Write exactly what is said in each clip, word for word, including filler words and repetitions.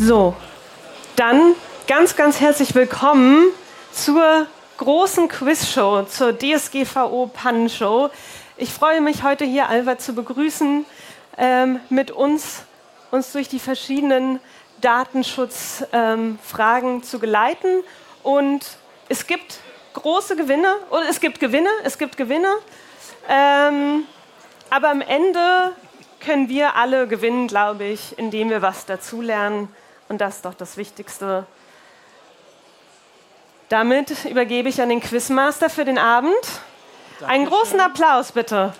So, dann ganz, ganz herzlich willkommen zur großen Quizshow, zur D S G V O-Pannenshow. Ich freue mich, heute hier Albert zu begrüßen, ähm, mit uns, uns durch die verschiedenen Datenschutzfragen ähm, zu geleiten. Und es gibt große Gewinne, oder es gibt Gewinne, es gibt Gewinne. Ähm, aber am Ende können wir alle gewinnen, glaube ich, indem wir was dazulernen. Und das ist doch das Wichtigste. Damit übergebe ich an den Quizmaster für den Abend. Dankeschön. Einen großen Applaus, bitte.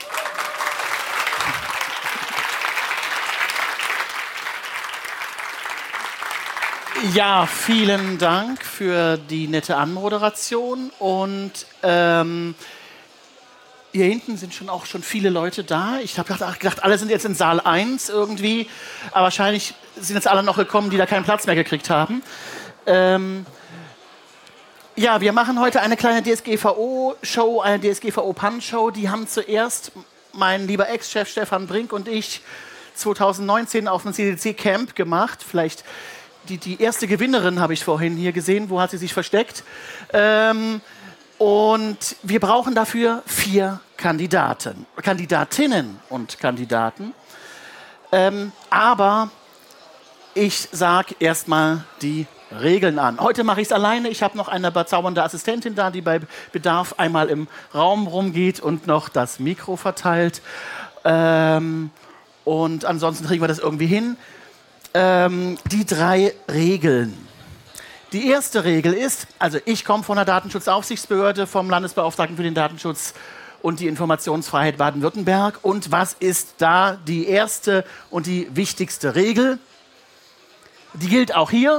Ja, vielen Dank für die nette Anmoderation. Und ähm, hier hinten sind schon auch schon viele Leute da. Ich habe gedacht, alle sind jetzt in Saal eins irgendwie. Aber wahrscheinlich sind jetzt alle noch gekommen, die da keinen Platz mehr gekriegt haben. Ähm, ja, wir machen heute eine kleine D S G V O-Show, eine D S G V O-Pannenshow. Die haben zuerst mein lieber Ex-Chef Stefan Brink und ich zwanzig neunzehn auf dem C D C-Camp gemacht. Vielleicht die, die erste Gewinnerin habe ich vorhin hier gesehen. Wo hat sie sich versteckt? Ähm, und wir brauchen dafür vier Kandidaten, Kandidatinnen und Kandidaten. Ähm, aber ich sage erstmal die Regeln an. Heute mache ich es alleine. Ich habe noch eine bezaubernde Assistentin da, die bei Bedarf einmal im Raum rumgeht und noch das Mikro verteilt. Ähm, und ansonsten kriegen wir das irgendwie hin. Ähm, die drei Regeln. Die erste Regel ist, also ich komme von der Datenschutzaufsichtsbehörde, vom Landesbeauftragten für den Datenschutz und die Informationsfreiheit Baden-Württemberg. Und was ist da die erste und die wichtigste Regel? Die gilt auch hier.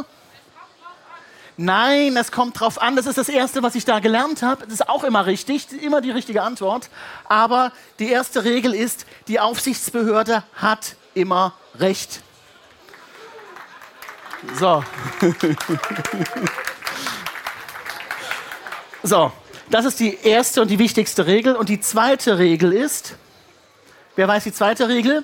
Nein, es kommt drauf an. Das ist das Erste, was ich da gelernt habe. Das ist auch immer richtig, immer die richtige Antwort. Aber die erste Regel ist, die Aufsichtsbehörde hat immer Recht. So. So, das ist die erste und die wichtigste Regel. Und die zweite Regel ist, wer weiß die zweite Regel?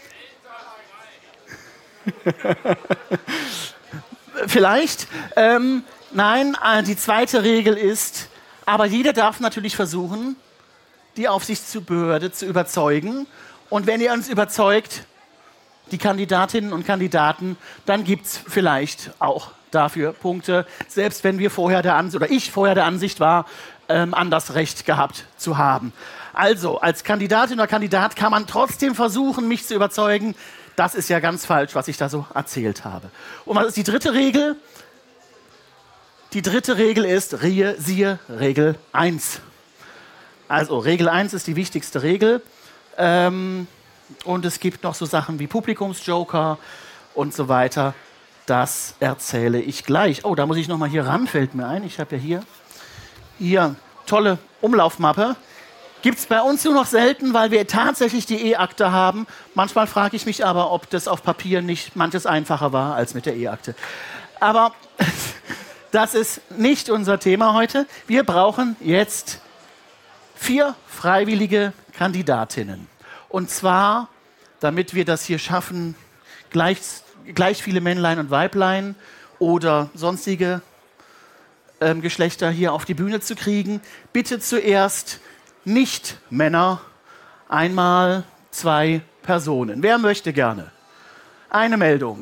Vielleicht. Ähm, nein, die zweite Regel ist, aber jeder darf natürlich versuchen, die Aufsichtsbehörde zu überzeugen. Und wenn ihr uns überzeugt, die Kandidatinnen und Kandidaten, dann gibt es vielleicht auch dafür Punkte, selbst wenn wir vorher der Ansicht, oder ich vorher der Ansicht war, ähm, anders Recht gehabt zu haben. Also, als Kandidatin oder Kandidat kann man trotzdem versuchen, mich zu überzeugen. Das ist ja ganz falsch, was ich da so erzählt habe. Und was ist die dritte Regel? Die dritte Regel ist, Rehe, siehe Regel eins. Also, Regel eins ist die wichtigste Regel. Ähm, und es gibt noch so Sachen wie Publikumsjoker und so weiter. Das erzähle ich gleich. Oh, da muss ich noch mal hier ran, fällt mir ein. Ich habe ja hier, hier tolle Umlaufmappe. Gibt es bei uns nur noch selten, weil wir tatsächlich die E-Akte haben. Manchmal frage ich mich aber, ob das auf Papier nicht manches einfacher war als mit der E-Akte. Aber das ist nicht unser Thema heute. Wir brauchen jetzt vier freiwillige Kandidatinnen. Und zwar, damit wir das hier schaffen, gleich, gleich viele Männlein und Weiblein oder sonstige ähm, Geschlechter hier auf die Bühne zu kriegen. Bitte zuerst nicht Männer, einmal zwei Personen. Wer möchte gerne? Eine Meldung.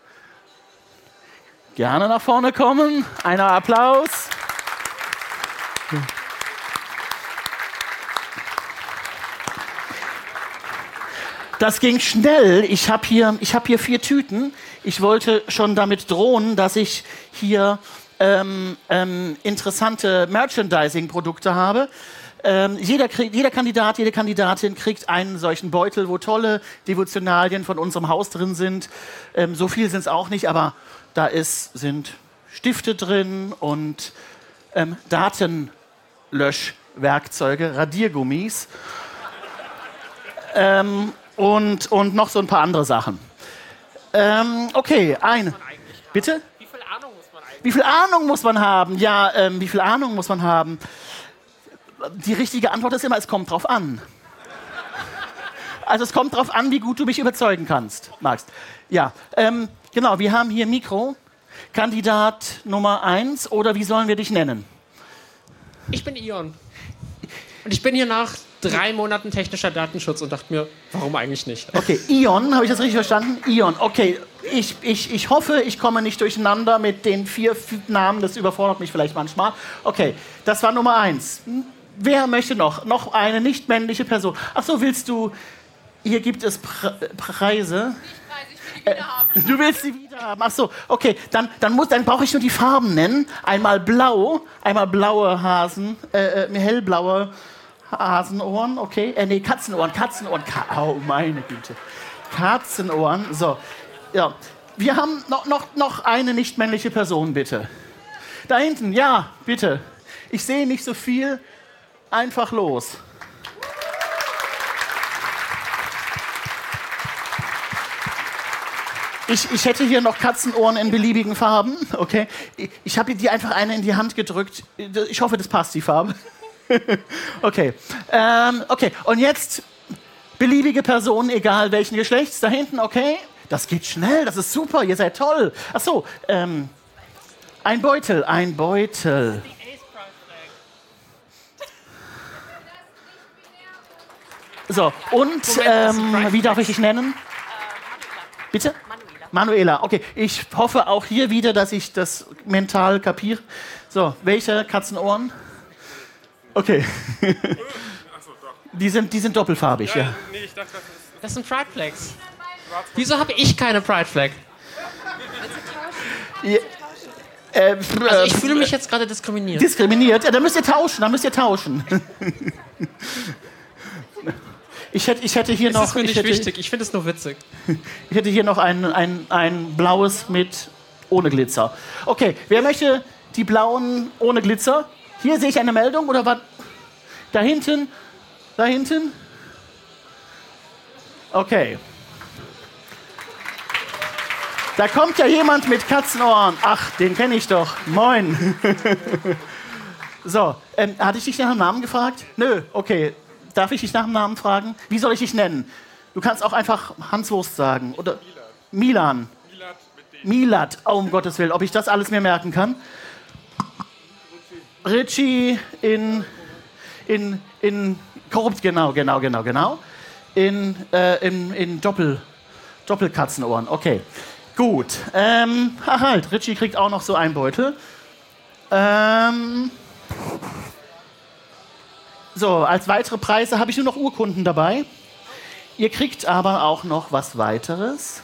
Gerne nach vorne kommen. Einer Applaus. Das ging schnell. Ich habe hier, ich hab hier vier Tüten. Ich wollte schon damit drohen, dass ich hier ähm, ähm, interessante Merchandising-Produkte habe. Ähm, jeder, krieg, jeder Kandidat, jede Kandidatin kriegt einen solchen Beutel, wo tolle Devotionalien von unserem Haus drin sind. Ähm, so viel sind es auch nicht, aber da ist, sind Stifte drin und ähm, Datenlöschwerkzeuge, Radiergummis ähm, und, und noch so ein paar andere Sachen. Ähm, okay, ein. Bitte? Wie viel Ahnung muss man eigentlich? Wie viel Ahnung muss man haben? Ja, ähm, wie viel Ahnung muss man haben? Die richtige Antwort ist immer, es kommt drauf an. Also es kommt drauf an, wie gut du mich überzeugen kannst, magst. Ja, ähm, Genau, wir haben hier Mikro. Kandidat Nummer eins oder wie sollen wir dich nennen? Ich bin Ion. Und ich bin hier nach drei Monaten technischer Datenschutz und dachte mir, warum eigentlich nicht? Okay, Ion, habe ich das richtig verstanden? Ion, okay. Ich, ich, ich hoffe, ich komme nicht durcheinander mit den vier Namen, das überfordert mich vielleicht manchmal. Okay, das war Nummer eins. Wer möchte noch? Noch eine nicht männliche Person. Ach so, willst du... Hier gibt es Pre Preise. Ich will die wieder haben. Du willst sie wieder haben. Ach so, okay. Dann, dann, muss- dann brauche ich nur die Farben nennen. Einmal blau, einmal blaue Hasen, äh, äh, hellblaue Hasenohren, okay. Äh, nee, Katzenohren, Katzenohren. Ka oh, meine Güte. Katzenohren. So, ja. Wir haben noch, noch, noch eine nicht männliche Person, bitte. Da hinten, ja, bitte. Ich sehe nicht so viel. Einfach los. Ich, ich hätte hier noch Katzenohren in beliebigen Farben. Okay. Ich, ich habe dir einfach eine in die Hand gedrückt. Ich hoffe, das passt, die Farbe. Okay. Ähm, okay. Und jetzt beliebige Personen, egal welchen Geschlechts. Da hinten, okay. Das geht schnell, das ist super, ihr seid toll. Ach so, ähm, ein Beutel, ein Beutel. So, und ähm, wie darf ich dich nennen? Bitte? Manuela, okay. Ich hoffe auch hier wieder, dass ich das mental kapiere. So, welche Katzenohren? Okay. Die sind, die sind doppelfarbig, ja. Nee, ich dachte, das ist Das ist ein Pride Flags. Wieso habe ich keine Pride Flag? Ja, äh, Also ich fühle mich jetzt gerade diskriminiert. diskriminiert. Ja, dann müsst ihr tauschen, dann müsst ihr tauschen. Ich hätte, ich hätte hier Das noch... ist mir ich nicht hätte, wichtig, ich finde es nur witzig. Ich hätte hier noch ein, ein, ein blaues mit ohne Glitzer. Okay, wer möchte die blauen ohne Glitzer? Hier sehe ich eine Meldung oder was? Da hinten? Da hinten? Okay. Da kommt ja jemand mit Katzenohren. Ach, den kenne ich doch. Moin. So, ähm, hatte ich dich nach dem Namen gefragt? Nö, okay. Darf ich dich nach dem Namen fragen? Wie soll ich dich nennen? Du kannst auch einfach Hans Wurst sagen. Oder Milan. Milat mit dem. Milat. Oh, um Gottes Willen. Ob ich das alles mir merken kann? Richie in... in... in... korrupt, genau, genau, genau, genau. In... Äh, in, in Doppel... Doppelkatzenohren. Okay. Gut. Ähm, ach halt, Richie kriegt auch noch so einen Beutel. Ähm... So, als weitere Preise habe ich nur noch Urkunden dabei. Ihr kriegt aber auch noch was weiteres.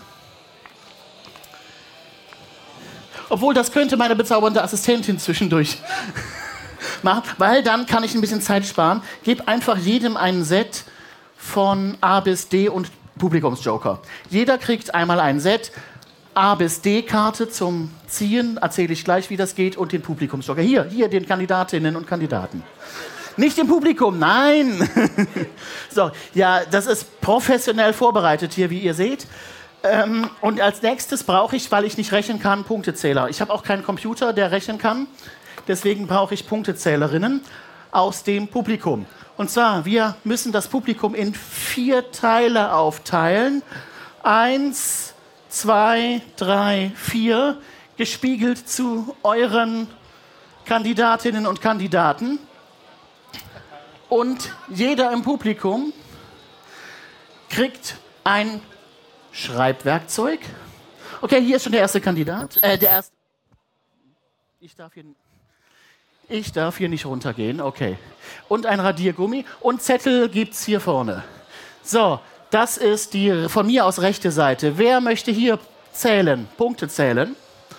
Obwohl, das könnte meine bezaubernde Assistentin zwischendurch machen, weil dann kann ich ein bisschen Zeit sparen. Gib einfach jedem ein Set von A bis D und Publikumsjoker. Jeder kriegt einmal ein Set, A bis D-Karte zum Ziehen, erzähle ich gleich, wie das geht, und den Publikumsjoker. Hier, hier den Kandidatinnen und Kandidaten. Nicht im Publikum, nein. So, ja, das ist professionell vorbereitet hier, wie ihr seht. Ähm, und als nächstes brauche ich, weil ich nicht rechnen kann, Punktezähler. Ich habe auch keinen Computer, der rechnen kann. Deswegen brauche ich Punktezählerinnen aus dem Publikum. Und zwar, wir müssen das Publikum in vier Teile aufteilen. Eins, zwei, drei, vier, gespiegelt zu euren Kandidatinnen und Kandidaten. Und jeder im Publikum kriegt ein Schreibwerkzeug. Okay, hier ist schon der erste Kandidat. Äh, der erste. Ich darf hier, ich darf hier nicht runtergehen. Okay. Und ein Radiergummi. Und Zettel gibt's hier vorne. So, das ist die von mir aus rechte Seite. Wer möchte hier zählen? Punkte zählen.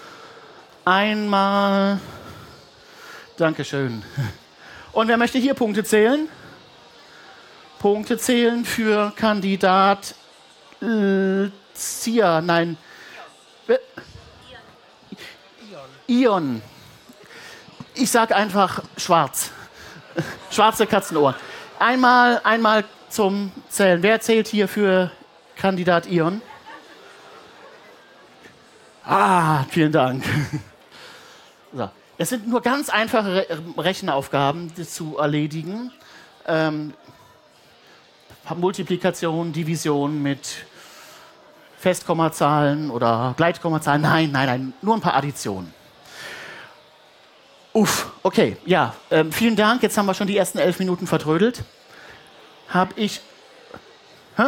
Einmal. Dankeschön. Und wer möchte hier Punkte zählen? Punkte zählen für Kandidat äh, Zia, nein. Ion. Ion. Ich sag einfach schwarz. Schwarze Katzenohren. Einmal, einmal zum Zählen. Wer zählt hier für Kandidat Ion? Ah, vielen Dank. So. Es sind nur ganz einfache Re Rechenaufgaben die zu erledigen. Ähm, Multiplikation, Division mit Festkommazahlen oder Gleitkommazahlen. Nein, nein, nein, nur ein paar Additionen. Uff, okay, ja, ähm, vielen Dank. Jetzt haben wir schon die ersten elf Minuten vertrödelt. Hab ich... Hä?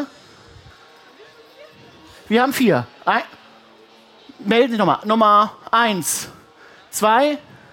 Wir haben vier. Ein, melden Sie nochmal. Nummer eins, zwei,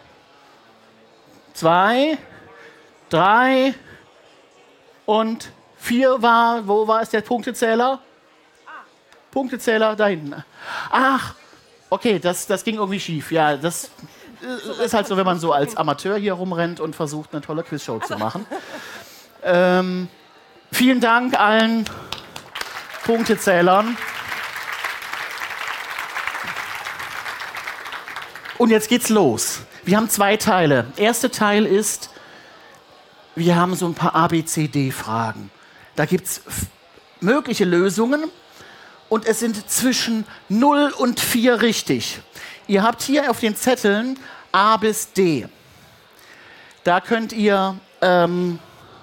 zwei, drei und vier war... Wo war es der Punktezähler? Punktezähler da hinten. Ach, okay, das, das ging irgendwie schief. Ja, das... ist halt so, wenn man so als Amateur hier rumrennt und versucht, eine tolle Quizshow zu machen. Ähm, vielen Dank allen Punktezählern. Und jetzt geht's los. Wir haben zwei Teile. Der erste Teil ist, wir haben so ein paar A B C D-Fragen. Da gibt's f- mögliche Lösungen und es sind zwischen null und vier richtig. Ihr habt hier auf den Zetteln A bis D. Da könnt ihr ähm,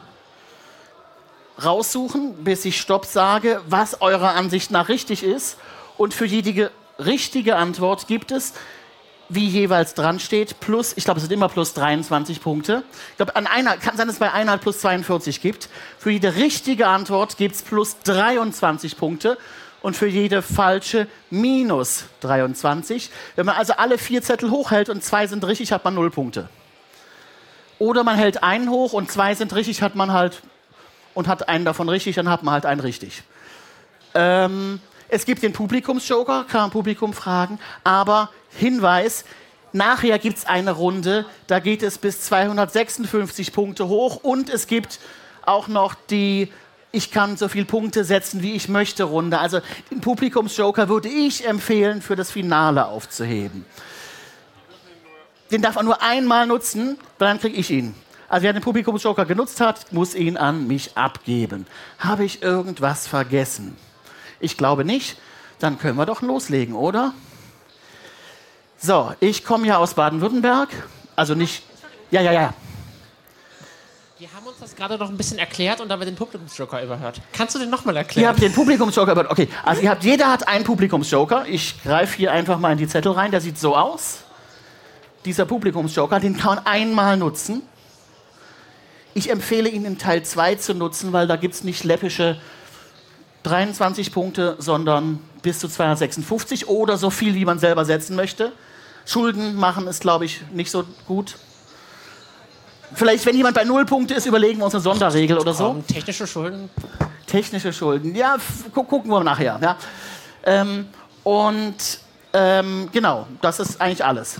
raussuchen, bis ich Stopp sage, was eurer Ansicht nach richtig ist. Und für jede richtige Antwort gibt es, wie jeweils dran steht, plus, ich glaube, es sind immer plus dreiundzwanzig Punkte. Ich glaube, an einer, kann sein, dass es bei einer plus zweiundvierzig gibt. Für jede richtige Antwort gibt es plus dreiundzwanzig Punkte. Und für jede falsche minus dreiundzwanzig. Wenn man also alle vier Zettel hochhält und zwei sind richtig, hat man null Punkte. Oder man hält einen hoch und zwei sind richtig, hat man halt, und hat einen davon richtig, dann hat man halt einen richtig. Ähm, es gibt den Publikumsjoker, kann man Publikum fragen, aber Hinweis, nachher gibt es eine Runde, da geht es bis zweihundertsechsundfünfzig Punkte hoch und es gibt auch noch die Ich kann so viele Punkte setzen, wie ich möchte, Runde. Also den Publikumsjoker würde ich empfehlen, für das Finale aufzuheben. Den darf man nur einmal nutzen, dann kriege ich ihn. Also wer den Publikumsjoker genutzt hat, muss ihn an mich abgeben. Habe ich irgendwas vergessen? Ich glaube nicht. Dann können wir doch loslegen, oder? So, ich komme ja aus Baden-Württemberg. Also nicht... Ja, ja, ja. Wir haben uns das gerade noch ein bisschen erklärt und dabei den Publikumsjoker überhört. Kannst du den nochmal erklären? Ihr habt den Publikumsjoker überhört. Okay, also ihr habt, jeder hat einen Publikumsjoker. Ich greife hier einfach mal in die Zettel rein. Der sieht so aus. Dieser Publikumsjoker, den kann man einmal nutzen. Ich empfehle ihn in Teil zwei zu nutzen, weil da gibt es nicht läppische dreiundzwanzig Punkte, sondern bis zu zweihundertsechsundfünfzig oder so viel, wie man selber setzen möchte. Schulden machen ist, glaube ich, nicht so gut. Vielleicht, wenn jemand bei null Punkte ist, überlegen wir uns eine Sonderregel oder so. Um, technische Schulden? Technische Schulden, ja, f- gu- gucken wir nachher. Ja. Ähm, und ähm, genau, das ist eigentlich alles.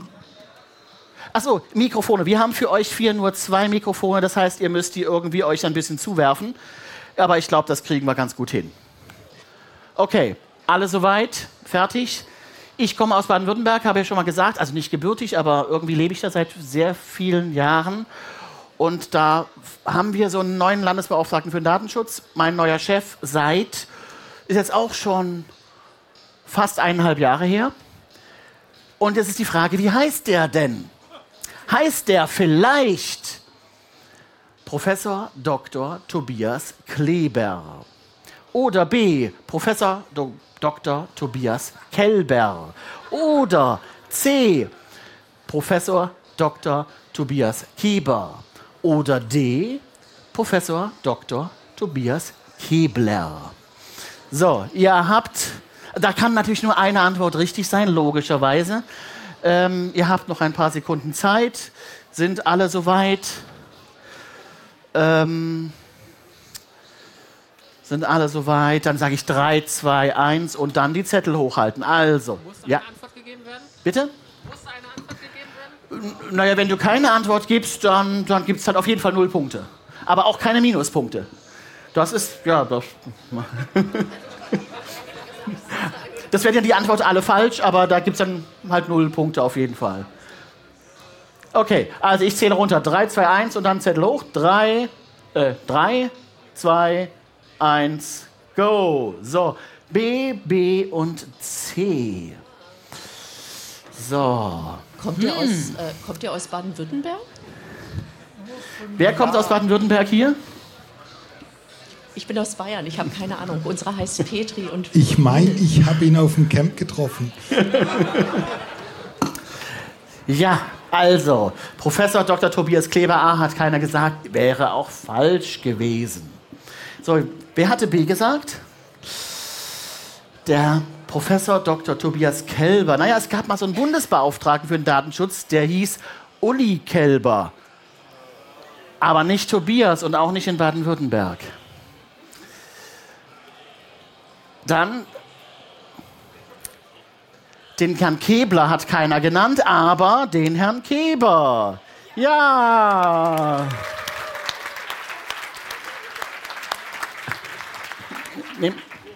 Achso, Mikrofone. Wir haben für euch vier nur zwei Mikrofone, das heißt, ihr müsst die irgendwie euch ein bisschen zuwerfen. Aber ich glaube, das kriegen wir ganz gut hin. Okay, alle soweit? Fertig? Ich komme aus Baden-Württemberg, habe ja schon mal gesagt, also nicht gebürtig, aber irgendwie lebe ich da seit sehr vielen Jahren. Und da haben wir so einen neuen Landesbeauftragten für den Datenschutz. Mein neuer Chef seit, ist jetzt auch schon fast eineinhalb Jahre her. Und jetzt ist die Frage, wie heißt der denn? Heißt der vielleicht Professor Doktor Tobias Kleber? Oder B, Professor Do- Doktor Tobias Kelber? Oder C, Professor Doktor Tobias Keber? Oder D, Professor Doktor Tobias Kebler? So, ihr habt, da kann natürlich nur eine Antwort richtig sein, logischerweise. Ähm, ihr habt noch ein paar Sekunden Zeit. Sind alle soweit? Ähm, sind alle soweit? Dann sage ich drei, zwei, eins und dann die Zettel hochhalten. Also, Muss ja. eine Antwort gegeben werden? Bitte? Muss eine Antwort gegeben werden? Naja, wenn du keine Antwort gibst, dann, dann gibt es halt auf jeden Fall null Punkte. Aber auch keine Minuspunkte. Das ist, ja, das... Das wären ja die Antwort alle falsch, aber da gibt es dann halt null Punkte auf jeden Fall. Okay, also ich zähle runter. drei, zwei, eins und dann Zettel hoch. drei, zwei, eins, go. So, B, B und C. So. Kommt ihr aus, äh, kommt ihr aus Baden-Württemberg? Wer kommt aus Baden-Württemberg hier? Ich bin aus Bayern, ich habe keine Ahnung. Unsere heißt Petri und... Ich meine, ich habe ihn auf dem Camp getroffen. Ja, also, Professor Doktor Tobias Kleber A. hat keiner gesagt, wäre auch falsch gewesen. So, wer hatte B gesagt? Der Professor Doktor Tobias Kelber. Naja, es gab mal so einen Bundesbeauftragten für den Datenschutz, der hieß Uli Kelber. Aber nicht Tobias und auch nicht in Baden-Württemberg. Dann, den Herrn Kebler hat keiner genannt, aber den Herrn Keber. Ja. Nehm.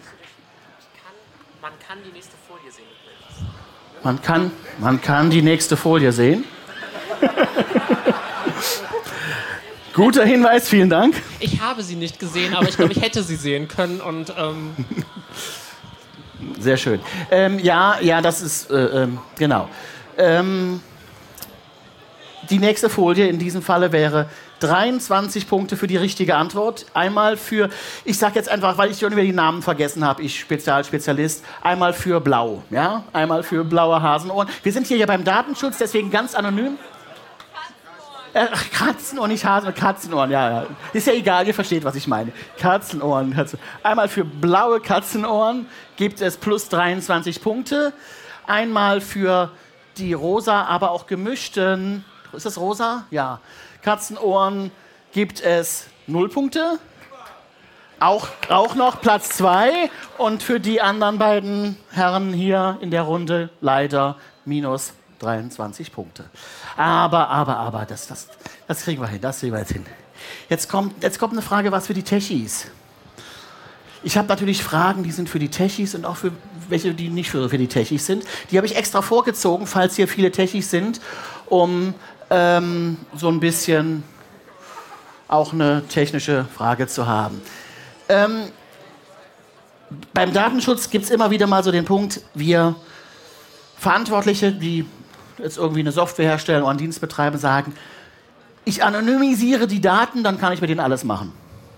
Man kann die nächste Folie sehen. Man kann, man kann die nächste Folie sehen. Guter Hinweis, vielen Dank. Ich habe sie nicht gesehen, aber ich glaube, ich hätte sie sehen können. Und, ähm Sehr schön. Ähm, ja, ja, das ist, äh, ähm, genau. Ähm, die nächste Folie in diesem Falle wäre dreiundzwanzig Punkte für die richtige Antwort. Einmal für, ich sage jetzt einfach, weil ich schon wieder die Namen vergessen habe, ich Spezial, Spezialist, einmal für blau, ja, einmal für blaue Hasenohren. Wir sind hier ja beim Datenschutz, deswegen ganz anonym. Ach, Katzenohren, nicht Hasen, Katzenohren, ja, ja. Ist ja egal, ihr versteht, was ich meine. Katzenohren. Einmal für blaue Katzenohren gibt es plus dreiundzwanzig Punkte. Einmal für die rosa, aber auch gemischten, ist das rosa? Ja. Katzenohren gibt es null Punkte. Auch, auch noch Platz zwei. Und für die anderen beiden Herren hier in der Runde leider minus dreiundzwanzig Punkte. Aber, aber, aber, das, das, das kriegen wir hin, das kriegen wir jetzt hin. Jetzt kommt, jetzt kommt eine Frage, was für die Techies. Ich habe natürlich Fragen, die sind für die Techies und auch für welche, die nicht für, für die Techies sind. Die habe ich extra vorgezogen, falls hier viele Techies sind, um ähm, so ein bisschen auch eine technische Frage zu haben. Ähm, beim Datenschutz gibt es immer wieder mal so den Punkt, wir Verantwortliche, die jetzt irgendwie eine Software herstellen oder einen Dienst betreiben, sagen, ich anonymisiere die Daten, dann kann ich mit denen alles machen.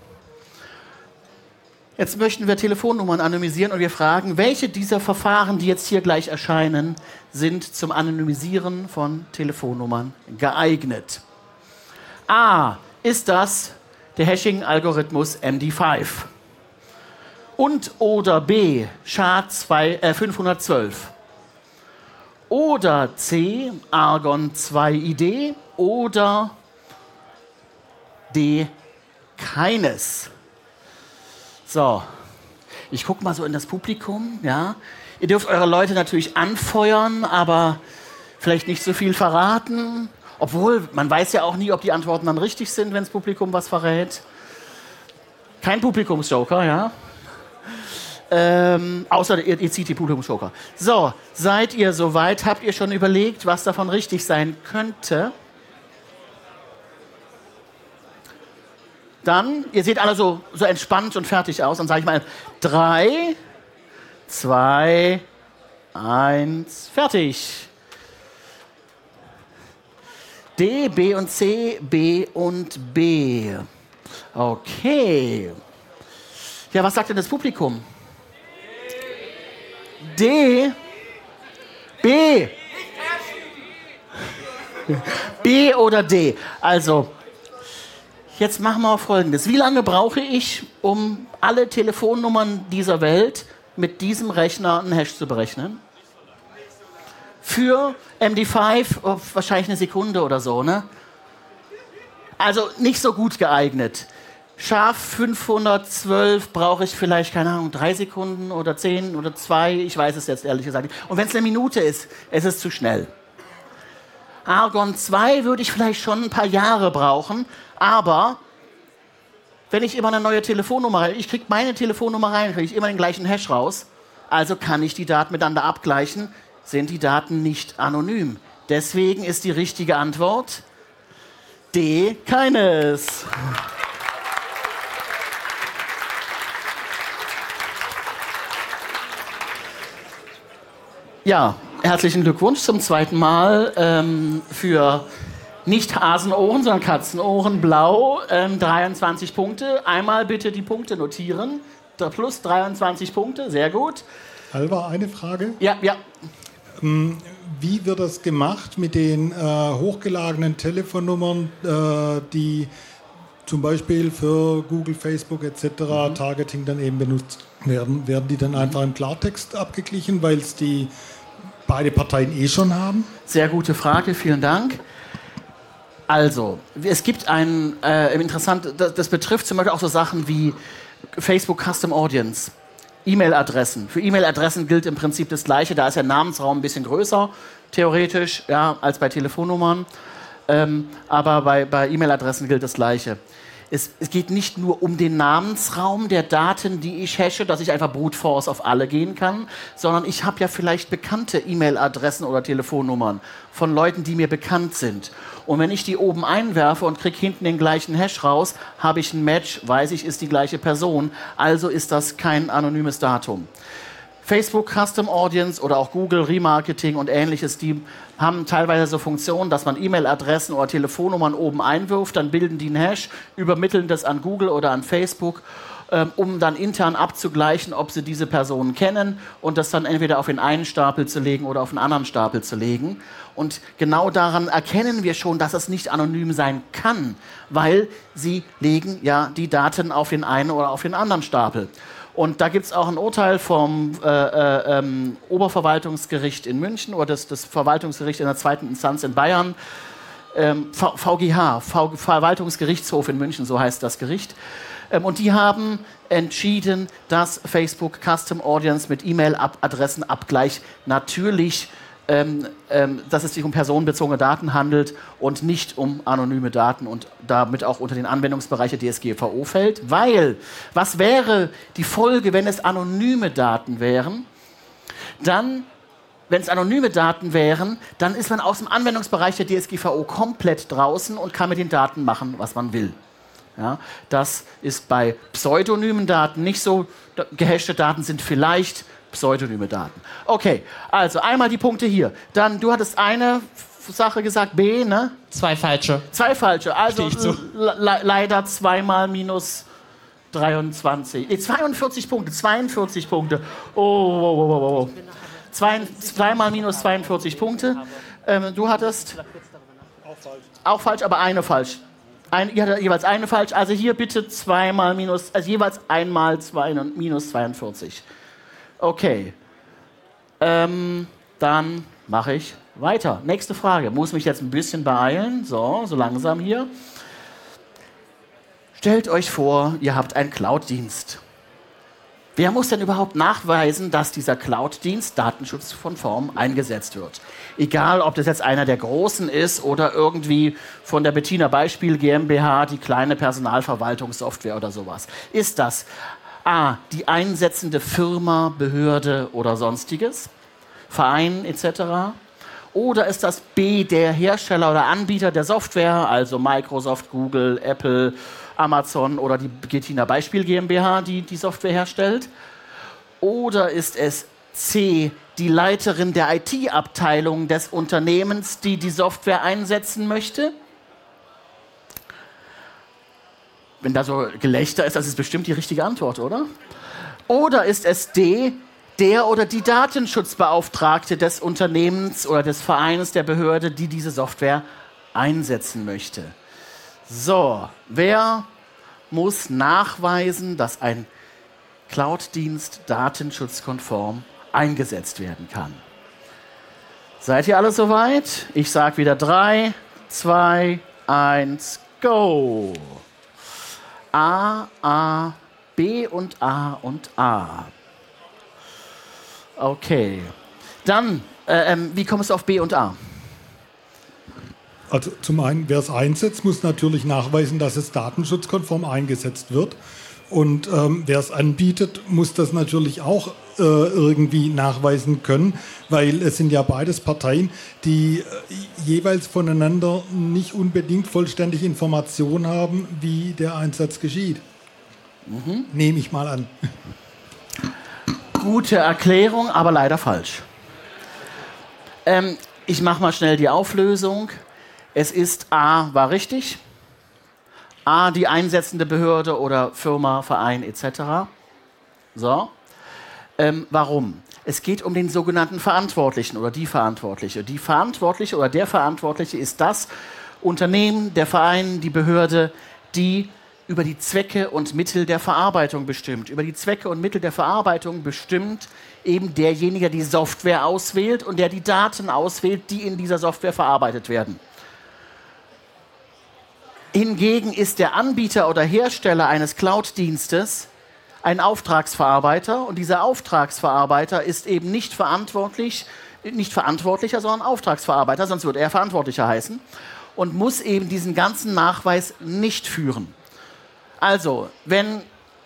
Jetzt möchten wir Telefonnummern anonymisieren und wir fragen, welche dieser Verfahren, die jetzt hier gleich erscheinen, sind zum Anonymisieren von Telefonnummern geeignet? A. Ist das der Hashing-Algorithmus M D fünf? Und oder B. S H A fünfhundertzwölf? Oder C, Argon zwei I D oder D, keines. So, ich gucke mal so in das Publikum. Ja. Ihr dürft eure Leute natürlich anfeuern, aber vielleicht nicht so viel verraten. Obwohl, man weiß ja auch nie, ob die Antworten dann richtig sind, wenn das Publikum was verrät. Kein Publikumsjoker, ja. Ähm, außer ihr, ihr zieht die Publikumsjoker. So, seid ihr soweit? Habt ihr schon überlegt, was davon richtig sein könnte? Dann, ihr seht alle so, so entspannt und fertig aus. Dann sage ich mal drei, zwei, eins, fertig. D, B und C, B und B. Okay. Ja, was sagt denn das Publikum? D, B. B oder D. Also, jetzt machen wir Folgendes. Wie lange brauche ich, um alle Telefonnummern dieser Welt mit diesem Rechner einen Hash zu berechnen? Für M D fünf oh, wahrscheinlich eine Sekunde oder so, ne? Also nicht so gut geeignet. S H A fünfhundertzwölf brauche ich vielleicht, keine Ahnung, drei Sekunden oder zehn oder zwei. Ich weiß es jetzt ehrlich gesagt nicht. Und wenn es eine Minute ist, es ist zu schnell. Argon zwei würde ich vielleicht schon ein paar Jahre brauchen, aber wenn ich immer eine neue Telefonnummer rein, ich kriege meine Telefonnummer rein, kriege ich immer den gleichen Hash raus, also kann ich die Daten miteinander abgleichen, sind die Daten nicht anonym. Deswegen ist die richtige Antwort D, keines. Ja, herzlichen Glückwunsch zum zweiten Mal ähm, für Nicht Hasenohren, sondern Katzenohren, blau, ähm, dreiundzwanzig Punkte. Einmal bitte die Punkte notieren. Da plus dreiundzwanzig Punkte, sehr gut. Alva, eine Frage. Ja, ja. Wie wird das gemacht mit den äh, hochgeladenen Telefonnummern, äh, die zum Beispiel für Google, Facebook et cetera Mhm. Targeting dann eben benutzt werden? Werden die dann einfach im Klartext abgeglichen, weil es die beide Parteien eh schon haben? Sehr gute Frage, vielen Dank. Also, es gibt ein äh, interessant, das, das betrifft zum Beispiel auch so Sachen wie Facebook Custom Audience, E-Mail-Adressen. Für E-Mail-Adressen gilt im Prinzip das Gleiche, da ist der Namensraum ein bisschen größer, theoretisch, ja, als bei Telefonnummern. Ähm, aber bei, bei E-Mail-Adressen gilt das Gleiche. Es, es geht nicht nur um den Namensraum der Daten, die ich hashe, dass ich einfach Brute Force auf alle gehen kann, sondern ich habe ja vielleicht bekannte E-Mail-Adressen oder Telefonnummern von Leuten, die mir bekannt sind. Und wenn ich die oben einwerfe und kriege hinten den gleichen Hash raus, habe ich ein Match, weiß ich, ist die gleiche Person, also ist das kein anonymes Datum. Facebook Custom Audience oder auch Google Remarketing und ähnliches, die haben teilweise so Funktionen, dass man E-Mail-Adressen oder Telefonnummern oben einwirft, dann bilden die einen Hash, übermitteln das an Google oder an Facebook, ähm, um dann intern abzugleichen, ob sie diese Personen kennen und das dann entweder auf den einen Stapel zu legen oder auf den anderen Stapel zu legen. Und genau daran erkennen wir schon, dass es nicht anonym sein kann, weil sie legen ja die Daten auf den einen oder auf den anderen Stapel. Und da gibt es auch ein Urteil vom äh, äh, ähm, Oberverwaltungsgericht in München oder das, das Verwaltungsgericht in der zweiten Instanz in Bayern, ähm, v VGH, v Verwaltungsgerichtshof in München, so heißt das Gericht. Ähm, und die haben entschieden, dass Facebook Custom Audience mit E-Mail-Adressenabgleich natürlich Ähm, ähm, dass es sich um personenbezogene Daten handelt und nicht um anonyme Daten und damit auch unter den Anwendungsbereich der D S G V O fällt. Weil, was wäre die Folge, wenn es anonyme Daten wären? Dann, wenn es anonyme Daten wären, dann ist man aus dem Anwendungsbereich der D S G V O komplett draußen und kann mit den Daten machen, was man will. Ja, das ist bei pseudonymen Daten nicht so. Gehashte Daten sind vielleicht pseudonyme Daten. Okay, also einmal die Punkte hier. Dann, du hattest eine Sache gesagt, B, ne? Zwei falsche. Zwei falsche. Also Stehe ich zu. le leider zweimal minus dreiundzwanzig. Nee, zweiundvierzig Punkte, zweiundvierzig Punkte. Oh, oh, oh, oh, oh. Zwei, zweimal minus zweiundvierzig Punkte. Ähm, du hattest... Auch falsch. Auch falsch, aber eine falsch. Ein, ihr hattet jeweils eine falsch. Also hier bitte zweimal minus... Also jeweils einmal zwei, minus zweiundvierzig. Okay, ähm, dann mache ich weiter. Nächste Frage. Muss mich jetzt ein bisschen beeilen. So, so langsam hier. Stellt euch vor, ihr habt einen Cloud-Dienst. Wer muss denn überhaupt nachweisen, dass dieser Cloud-Dienst datenschutzkonform eingesetzt wird? Egal, ob das jetzt einer der Großen ist oder irgendwie von der Bettina Beispiel GmbH, die kleine Personalverwaltungssoftware oder sowas. Ist das A, die einsetzende Firma, Behörde oder sonstiges, Verein et cetera? Oder ist das B, der Hersteller oder Anbieter der Software, also Microsoft, Google, Apple, Amazon oder die Bettina Beispiel GmbH, die die Software herstellt? Oder ist es C, die Leiterin der I T-Abteilung des Unternehmens, die die Software einsetzen möchte? Wenn da so Gelächter ist, das ist bestimmt die richtige Antwort, oder? Oder ist es D, der oder die Datenschutzbeauftragte des Unternehmens oder des Vereins, der Behörde, die diese Software einsetzen möchte? So, wer muss nachweisen, dass ein Cloud-Dienst datenschutzkonform eingesetzt werden kann? Seid ihr alle soweit? Ich sage wieder drei, zwei, eins, go! A, A, B und A und A. Okay. Dann, äh, ähm, wie kommst du auf B und A? Also zum einen, wer es einsetzt, muss natürlich nachweisen, dass es datenschutzkonform eingesetzt wird. Und ähm, wer es anbietet, muss das natürlich auch äh, irgendwie nachweisen können, weil es sind ja beides Parteien, die äh, jeweils voneinander nicht unbedingt vollständig Informationen haben, wie der Einsatz geschieht. Mhm. Nehme ich mal an. Gute Erklärung, aber leider falsch. Ähm, ich mache mal schnell die Auflösung. Es ist A, war richtig. A, die einsetzende Behörde oder Firma, Verein et cetera. So. Ähm, warum? Es geht um den sogenannten Verantwortlichen oder die Verantwortliche. Die Verantwortliche oder der Verantwortliche ist das Unternehmen, der Verein, die Behörde, die über die Zwecke und Mittel der Verarbeitung bestimmt. Über die Zwecke und Mittel der Verarbeitung bestimmt eben derjenige, der die Software auswählt und der die Daten auswählt, die in dieser Software verarbeitet werden. Hingegen ist der Anbieter oder Hersteller eines Cloud-Dienstes ein Auftragsverarbeiter und dieser Auftragsverarbeiter ist eben nicht verantwortlich, nicht Verantwortlicher, sondern Auftragsverarbeiter, sonst würde er Verantwortlicher heißen und muss eben diesen ganzen Nachweis nicht führen. Also, wenn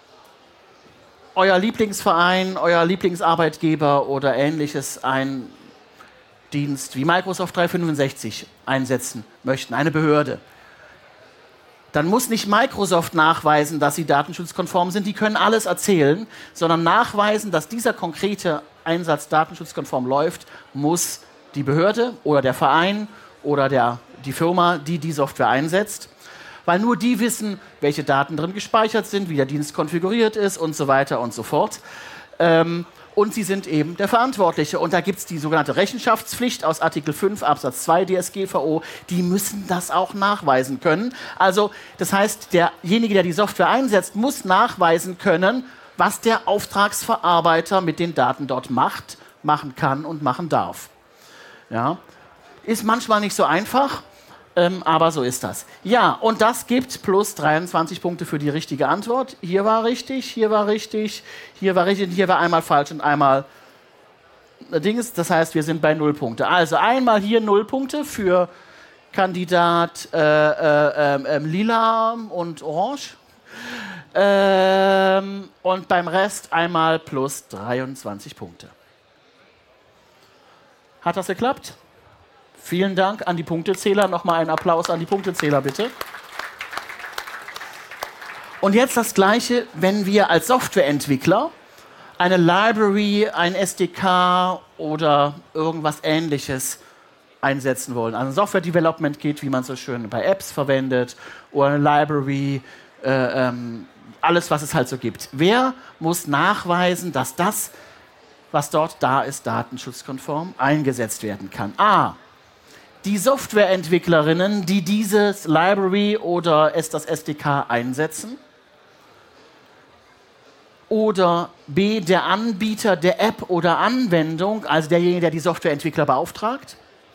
euer Lieblingsverein, euer Lieblingsarbeitgeber oder ähnliches einen Dienst wie Microsoft dreihundertfünfundsechzig einsetzen möchten, eine Behörde, dann muss nicht Microsoft nachweisen, dass sie datenschutzkonform sind, die können alles erzählen, sondern nachweisen, dass dieser konkrete Einsatz datenschutzkonform läuft, muss die Behörde oder der Verein oder der, die Firma, die die Software einsetzt, weil nur die wissen, welche Daten drin gespeichert sind, wie der Dienst konfiguriert ist und so weiter und so fort. Ähm, und sie sind eben der Verantwortliche. Und da gibt es die sogenannte Rechenschaftspflicht aus Artikel fünf Absatz zwei D S G V O. Die müssen das auch nachweisen können. Also das heißt, derjenige, der die Software einsetzt, muss nachweisen können, was der Auftragsverarbeiter mit den Daten dort macht, machen kann und machen darf. Ja. Ist manchmal nicht so einfach, ähm, aber so ist das. Ja, und das gibt plus dreiundzwanzig Punkte für die richtige Antwort. Hier war richtig, hier war richtig, hier war richtig, hier war einmal falsch und einmal Dings. Das heißt, wir sind bei null Punkte. Also einmal hier null Punkte für Kandidat äh, äh, äh, Lila und Orange. Ähm, und beim Rest einmal plus dreiundzwanzig Punkte. Hat das geklappt? Vielen Dank an die Punktezähler. Nochmal einen Applaus an die Punktezähler, bitte. Und jetzt das Gleiche, wenn wir als Softwareentwickler eine Library, ein S D K oder irgendwas Ähnliches einsetzen wollen. Also Software Development Kit, wie man so schön bei Apps verwendet, oder eine Library, äh, ähm, alles, was es halt so gibt. Wer muss nachweisen, dass das, was dort da ist, datenschutzkonform eingesetzt werden kann? A. Die Softwareentwicklerinnen, die dieses Library oder das S D K einsetzen. Oder B. Der Anbieter der App oder Anwendung, also derjenige, der die Softwareentwickler beauftragt.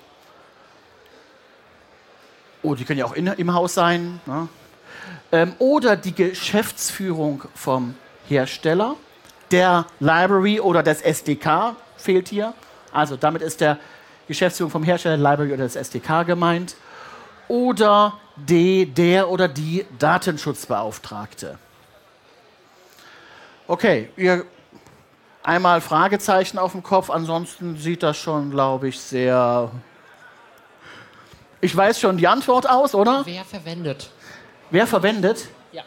Oh, die können ja auch in, im Haus sein. Ne? Ähm, oder die Geschäftsführung vom Hersteller. Der Library oder das S D K fehlt hier. Also damit ist der Geschäftsführung vom Hersteller, Library oder das S D K gemeint. Oder D, der oder die Datenschutzbeauftragte. Okay, ihr einmal Fragezeichen auf dem Kopf, ansonsten sieht das schon, glaube ich, sehr... Ich weiß schon die Antwort aus, oder? Wer verwendet? Wer verwendet? Ja.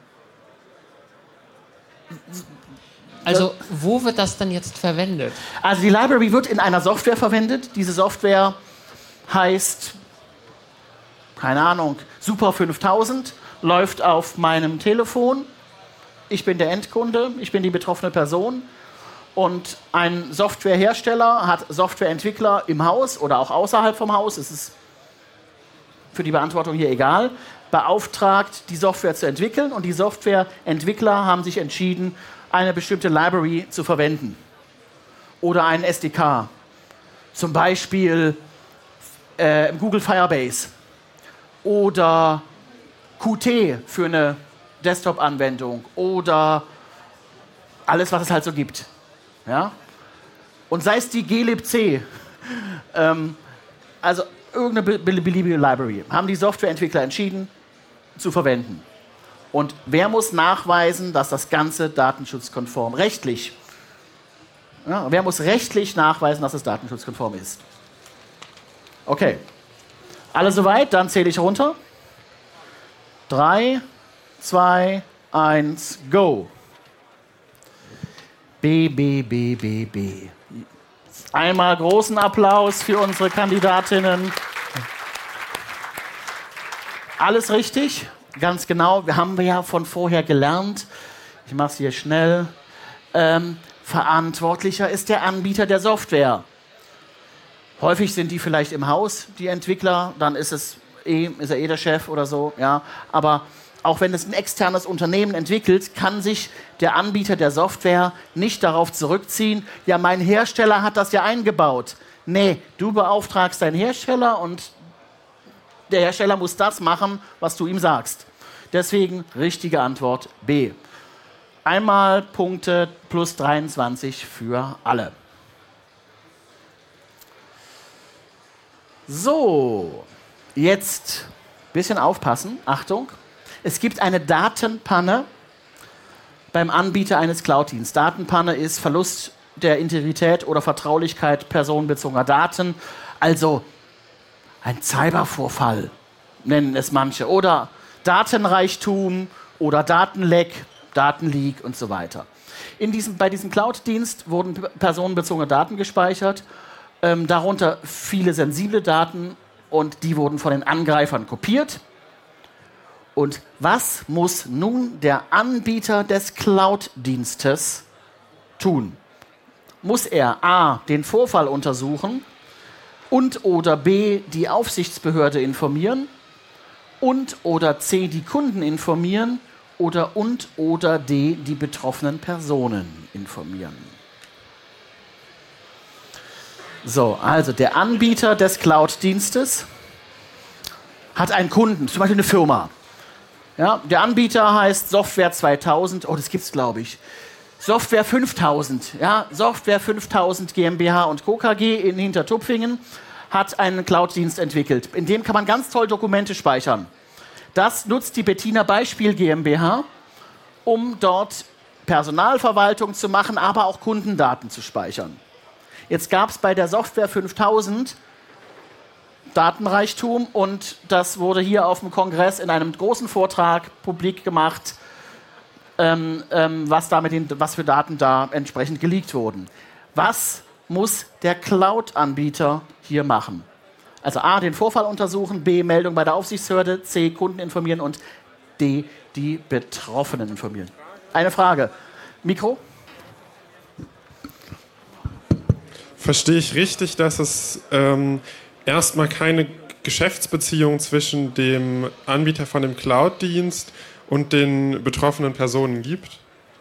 Also, wo wird das dann jetzt verwendet? Also die Library wird in einer Software verwendet. Diese Software heißt, keine Ahnung, Super fünftausend, läuft auf meinem Telefon. Ich bin der Endkunde, ich bin die betroffene Person. Und ein Softwarehersteller hat Softwareentwickler im Haus oder auch außerhalb vom Haus, es ist für die Beantwortung hier egal, beauftragt, die Software zu entwickeln. Und die Softwareentwickler haben sich entschieden, eine bestimmte Library zu verwenden. Oder einen S D K. Zum Beispiel äh, Google Firebase. Oder Qt für eine Desktop-Anwendung. Oder alles, was es halt so gibt. Ja? Und sei es die glibc. ähm, also irgendeine beliebige Library. Haben die Softwareentwickler entschieden zu verwenden. Und wer muss nachweisen, dass das Ganze datenschutzkonform, rechtlich, ja, wer muss rechtlich nachweisen, dass es datenschutzkonform ist? Okay. Alle soweit? Dann zähle ich runter. Drei, zwei, eins, go. B, B, B, B, B. Einmal großen Applaus für unsere Kandidatinnen. Alles richtig, ganz genau. Wir haben ja von vorher gelernt. Ich mache es hier schnell. Ähm, verantwortlicher ist der Anbieter der Software. Häufig sind die vielleicht im Haus, die Entwickler. Dann ist es eh, ist er eh der Chef oder so. Ja. Aber auch wenn es ein externes Unternehmen entwickelt, kann sich der Anbieter der Software nicht darauf zurückziehen, ja, mein Hersteller hat das ja eingebaut. Nee, du beauftragst deinen Hersteller und der Hersteller muss das machen, was du ihm sagst. Deswegen richtige Antwort B. Einmal Punkte plus dreiundzwanzig für alle. So, jetzt ein bisschen aufpassen. Achtung. Es gibt eine Datenpanne beim Anbieter eines Cloud-Dienstes. Datenpanne ist Verlust der Integrität oder Vertraulichkeit personenbezogener Daten. Also ein Cybervorfall nennen es manche. Oder Datenreichtum oder Datenleck, Datenleak und so weiter. In diesem, bei diesem Cloud-Dienst wurden personenbezogene Daten gespeichert, ähm, darunter viele sensible Daten, und die wurden von den Angreifern kopiert. Und was muss nun der Anbieter des Cloud-Dienstes tun? Muss er a. den Vorfall untersuchen und oder b. die Aufsichtsbehörde informieren und oder c. die Kunden informieren oder und oder d. die betroffenen Personen informieren? So, also der Anbieter des Cloud-Dienstes hat einen Kunden, zum Beispiel eine Firma. Ja, der Anbieter heißt Software zweitausend, oh, das gibt's, glaube ich. Software fünftausend, ja, Software fünftausend GmbH und Co. K G in Hintertupfingen hat einen Cloud-Dienst entwickelt. In dem kann man ganz toll Dokumente speichern. Das nutzt die Bettina Beispiel GmbH, um dort Personalverwaltung zu machen, aber auch Kundendaten zu speichern. Jetzt gab es bei der Software fünftausend Datenreichtum, und das wurde hier auf dem Kongress in einem großen Vortrag publik gemacht, ähm, ähm, was, da mit den, was für Daten da entsprechend geleakt wurden. Was muss der Cloud-Anbieter hier machen? Also a. den Vorfall untersuchen, b. Meldung bei der Aufsichtsbehörde, c. Kunden informieren und d. die Betroffenen informieren. Eine Frage. Mikro? Verstehe ich richtig, dass es ähm, erstmal keine Geschäftsbeziehung zwischen dem Anbieter von dem Cloud-Dienst und den betroffenen Personen gibt?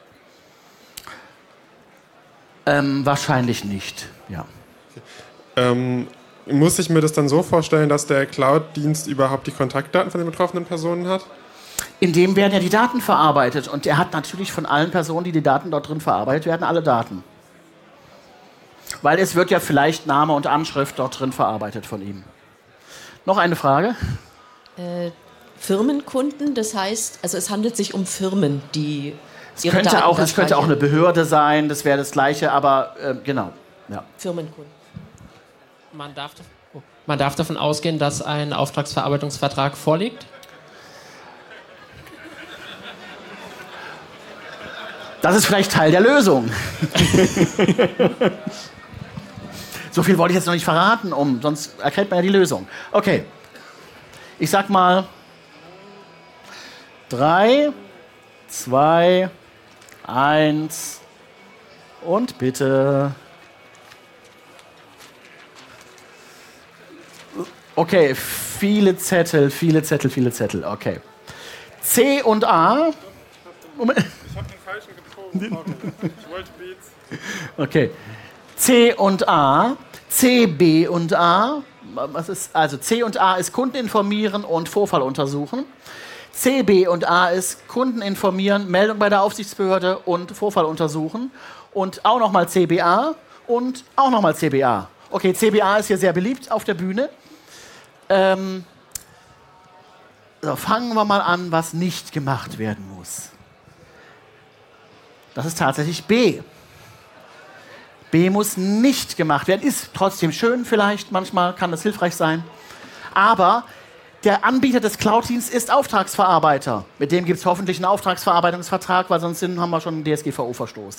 Ähm, wahrscheinlich nicht, ja. Ähm, muss ich mir das dann so vorstellen, dass der Cloud-Dienst überhaupt die Kontaktdaten von den betroffenen Personen hat? In dem werden ja die Daten verarbeitet, und er hat natürlich von allen Personen, die die Daten dort drin verarbeitet werden, alle Daten. Weil es wird ja vielleicht Name und Anschrift dort drin verarbeitet von ihm. Noch eine Frage? Äh, Firmenkunden, das heißt, also es handelt sich um Firmen, die es ihre könnte Daten auch, Es könnte auch eine Behörde sein, das wäre das Gleiche, aber äh, genau. Ja. Firmenkunden. Man darf, oh. Man darf davon ausgehen, dass ein Auftragsverarbeitungsvertrag vorliegt? Das ist vielleicht Teil der Lösung. So viel wollte ich jetzt noch nicht verraten, um, sonst erkennt man ja die Lösung. Okay. Ich sag mal drei, zwei, eins und bitte. Okay, viele Zettel, viele Zettel, viele Zettel. Okay. C und A. Moment. Ich habe den falschen gezogen. Ich wollte B. Okay. C und A, C, B und A, was ist, also C und A ist Kunden informieren und Vorfall untersuchen. C, B und A ist Kunden informieren, Meldung bei der Aufsichtsbehörde und Vorfall untersuchen. Und auch nochmal C B A und auch nochmal C B A. Okay, C B A ist hier sehr beliebt auf der Bühne. Ähm, so, fangen wir mal an, was nicht gemacht werden muss. Das ist tatsächlich B. B muss nicht gemacht werden. Ist trotzdem schön vielleicht, manchmal kann das hilfreich sein. Aber der Anbieter des Cloud-Dienstes ist Auftragsverarbeiter. Mit dem gibt es hoffentlich einen Auftragsverarbeitungsvertrag, weil sonst haben wir schon einen D S G V O-Verstoß.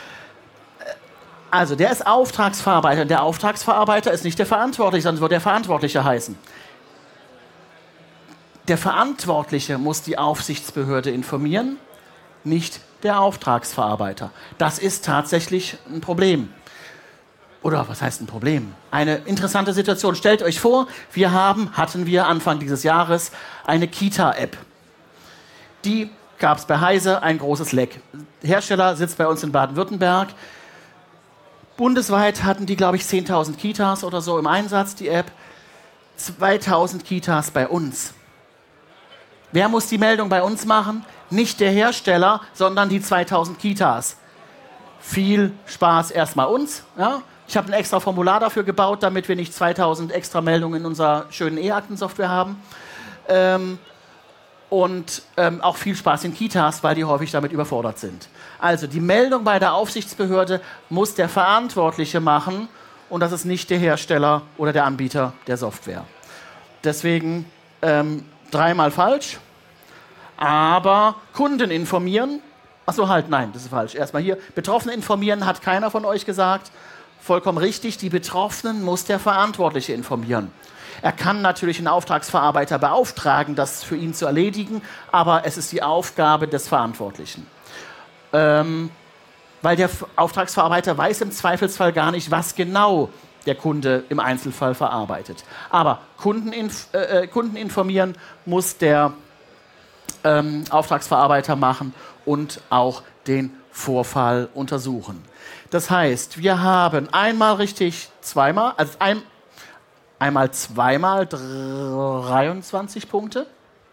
Also der ist Auftragsverarbeiter. Der Auftragsverarbeiter ist nicht der Verantwortliche, sondern wird der Verantwortliche heißen. Der Verantwortliche muss die Aufsichtsbehörde informieren, nicht der Auftragsverarbeiter. Das ist tatsächlich ein Problem. Oder was heißt ein Problem? Eine interessante Situation. Stellt euch vor, wir haben, hatten wir Anfang dieses Jahres eine Kita-App. Die gab es bei Heise, ein großes Leck. Der Hersteller sitzt bei uns in Baden-Württemberg. Bundesweit hatten die, glaube ich, zehntausend Kitas oder so im Einsatz, die App. zweitausend Kitas bei uns. Wer muss die Meldung bei uns machen? Nicht der Hersteller, sondern die zweitausend Kitas. Viel Spaß erstmal uns. Ja? Ich habe ein extra Formular dafür gebaut, damit wir nicht zweitausend extra Meldungen in unserer schönen E-Aktensoftware haben. Ähm, und ähm, auch viel Spaß in Kitas, weil die häufig damit überfordert sind. Also die Meldung bei der Aufsichtsbehörde muss der Verantwortliche machen und das ist nicht der Hersteller oder der Anbieter der Software. Deswegen ähm, dreimal falsch, aber Kunden informieren. Achso, halt, nein, das ist falsch. Erstmal hier, Betroffene informieren hat keiner von euch gesagt. Vollkommen richtig, die Betroffenen muss der Verantwortliche informieren. Er kann natürlich einen Auftragsverarbeiter beauftragen, das für ihn zu erledigen, aber es ist die Aufgabe des Verantwortlichen. Ähm, weil der Auftragsverarbeiter weiß im Zweifelsfall gar nicht, was genau der Kunde im Einzelfall verarbeitet. Aber Kunden, inf- äh, Kunden informieren muss der ähm, Auftragsverarbeiter machen und auch den Vorfall untersuchen. Das heißt, wir haben einmal richtig, zweimal, also ein, einmal zweimal dreiundzwanzig Punkte,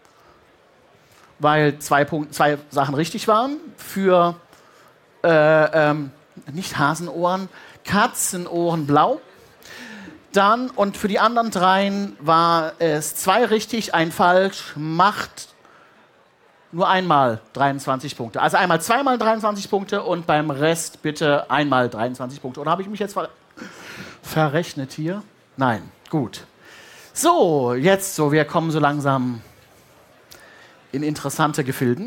weil zwei, Punkt, zwei Sachen richtig waren. Für äh, ähm, nicht Hasenohren, Katzenohren blau. Dann, und für die anderen dreien war es zwei richtig, ein falsch, macht nur einmal dreiundzwanzig Punkte. Also einmal zweimal dreiundzwanzig Punkte und beim Rest bitte einmal dreiundzwanzig Punkte. Oder habe ich mich jetzt ver- verrechnet hier? Nein, gut. So, jetzt so, wir kommen so langsam in interessante Gefilden.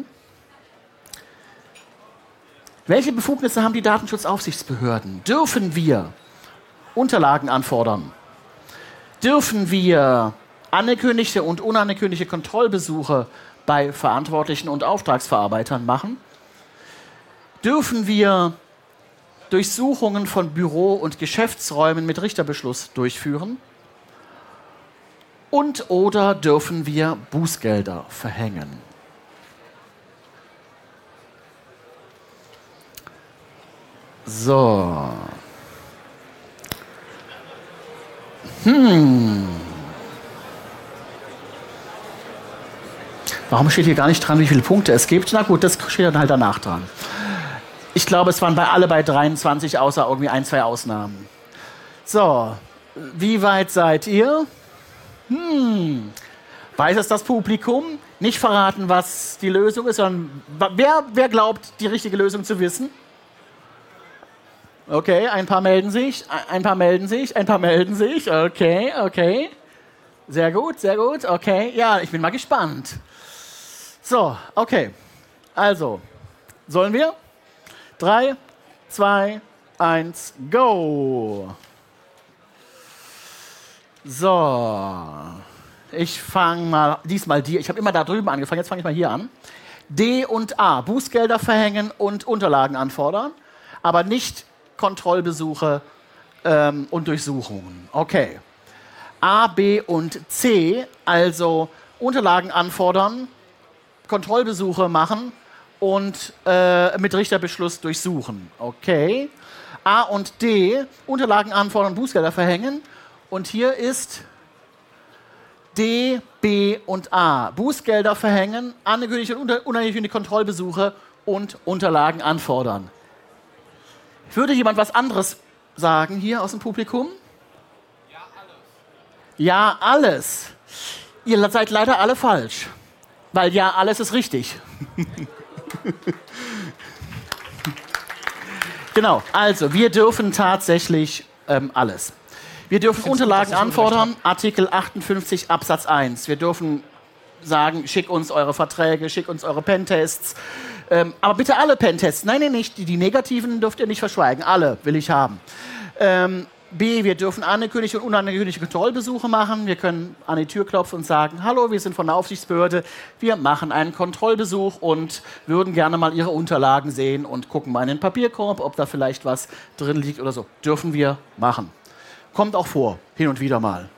Welche Befugnisse haben die Datenschutzaufsichtsbehörden? Dürfen wir Unterlagen anfordern? Dürfen wir angekündigte und unangekündigte Kontrollbesuche bei Verantwortlichen und Auftragsverarbeitern machen? Dürfen wir Durchsuchungen von Büro- und Geschäftsräumen mit Richterbeschluss durchführen? Und oder dürfen wir Bußgelder verhängen? So. Hm. Warum steht hier gar nicht dran, wie viele Punkte es gibt? Na gut, das steht dann halt danach dran. Ich glaube, es waren bei alle bei dreiundzwanzig, außer irgendwie ein, zwei Ausnahmen. So, wie weit seid ihr? Hm. Weiß es das Publikum? Nicht verraten, was die Lösung ist, sondern wer, wer glaubt, die richtige Lösung zu wissen? Okay, ein paar melden sich, ein paar melden sich, ein paar melden sich. Okay, okay. Sehr gut, sehr gut, okay. Ja, ich bin mal gespannt. So, okay. Also, sollen wir? Drei, zwei, eins, go! So, ich fange mal, diesmal die, ich habe immer da drüben angefangen, jetzt fange ich mal hier an. D und A, Bußgelder verhängen und Unterlagen anfordern, aber nicht Kontrollbesuche ähm, und Durchsuchungen. Okay. A, B und C, also Unterlagen anfordern, Kontrollbesuche machen und äh, mit Richterbeschluss durchsuchen. Okay. A und D, Unterlagen anfordern, Bußgelder verhängen. Und hier ist D, B und A. Bußgelder verhängen, angekündigte und unangekündigte Kontrollbesuche und Unterlagen anfordern. Würde jemand was anderes sagen hier aus dem Publikum? Ja, alles. Ja, alles. Ihr seid leider alle falsch. Weil ja, alles ist richtig. Genau, also wir dürfen tatsächlich ähm, alles. Wir dürfen Unterlagen anfordern, Artikel achtundfünfzig Absatz eins. Wir dürfen sagen, schick uns eure Verträge, schick uns eure Pentests. Ähm, aber bitte alle Pentests. Nein, nein, nicht. Die, die negativen dürft ihr nicht verschweigen. Alle will ich haben. Ähm, B, wir dürfen angekündigte und unangekündigte Kontrollbesuche machen. Wir können an die Tür klopfen und sagen, hallo, wir sind von der Aufsichtsbehörde, wir machen einen Kontrollbesuch und würden gerne mal Ihre Unterlagen sehen und gucken mal in den Papierkorb, ob da vielleicht was drin liegt oder so. Dürfen wir machen. Kommt auch vor, hin und wieder mal.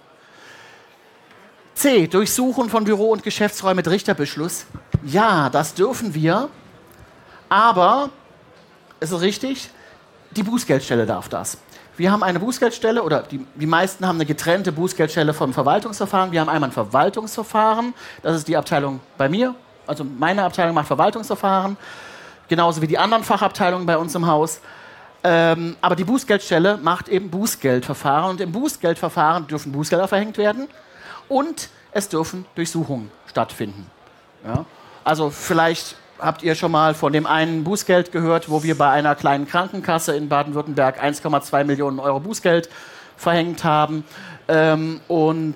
C, Durchsuchen von Büro- und Geschäftsräumen mit Richterbeschluss. Ja, das dürfen wir, aber, es ist richtig, die Bußgeldstelle darf das. Wir haben eine Bußgeldstelle, oder die, die meisten haben eine getrennte Bußgeldstelle vom Verwaltungsverfahren. Wir haben einmal ein Verwaltungsverfahren, das ist die Abteilung bei mir, also meine Abteilung macht Verwaltungsverfahren, genauso wie die anderen Fachabteilungen bei uns im Haus. Ähm, aber die Bußgeldstelle macht eben Bußgeldverfahren und im Bußgeldverfahren dürfen Bußgelder verhängt werden und es dürfen Durchsuchungen stattfinden. Ja? Also vielleicht habt ihr schon mal von dem einen Bußgeld gehört, wo wir bei einer kleinen Krankenkasse in Baden-Württemberg eins Komma zwei Millionen Euro Bußgeld verhängt haben. Ähm, und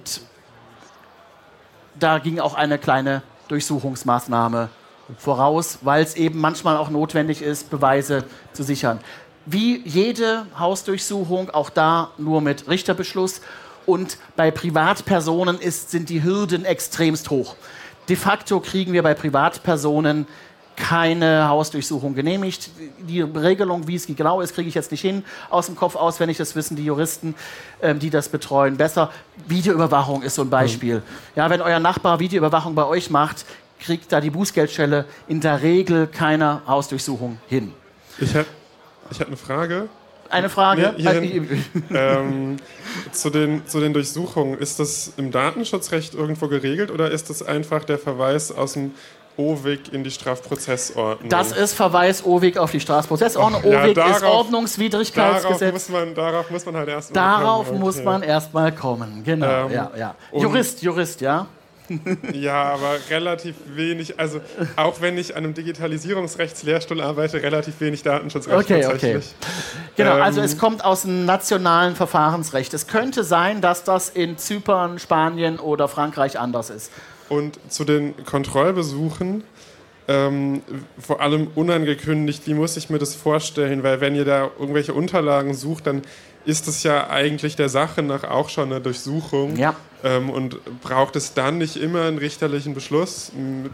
da ging auch eine kleine Durchsuchungsmaßnahme voraus, weil es eben manchmal auch notwendig ist, Beweise zu sichern. Wie jede Hausdurchsuchung, auch da nur mit Richterbeschluss. Und bei Privatpersonen ist, sind die Hürden extremst hoch. De facto kriegen wir bei Privatpersonen keine Hausdurchsuchung genehmigt. Die Regelung, wie es genau ist, kriege ich jetzt nicht hin. Aus dem Kopf auswendig, das wissen die Juristen, ähm, die das betreuen, besser. Videoüberwachung ist so ein Beispiel. Ja, wenn euer Nachbar Videoüberwachung bei euch macht, kriegt da die Bußgeldstelle in der Regel keine Hausdurchsuchung hin. Ich hätte ich hätt eine Frage. Eine Frage? Nee, hierhin, ähm, zu, den, zu den Durchsuchungen. Ist das im Datenschutzrecht irgendwo geregelt oder ist das einfach der Verweis aus dem O W I G in die Strafprozessordnung? Das ist Verweis O W I G auf die Strafprozessordnung. Oh, ja, O W I G darauf, ist Ordnungswidrigkeitsgesetz. Darauf muss man, darauf muss man halt erstmal Darauf kommen. muss Okay. man erstmal kommen. Genau, Ähm, ja, ja. Jurist, Jurist, ja. Ja, aber relativ wenig, also auch wenn ich an einem Digitalisierungsrechtslehrstuhl arbeite, relativ wenig Datenschutzrecht Okay, tatsächlich. okay. Genau, also Ähm, es kommt aus dem nationalen Verfahrensrecht. Es könnte sein, dass das in Zypern, Spanien oder Frankreich anders ist. Und zu den Kontrollbesuchen, ähm, vor allem unangekündigt, wie muss ich mir das vorstellen? Weil wenn ihr da irgendwelche Unterlagen sucht, dann ist es ja eigentlich der Sache nach auch schon eine Durchsuchung. Ja. Ähm, und braucht es dann nicht immer einen richterlichen Beschluss? Mit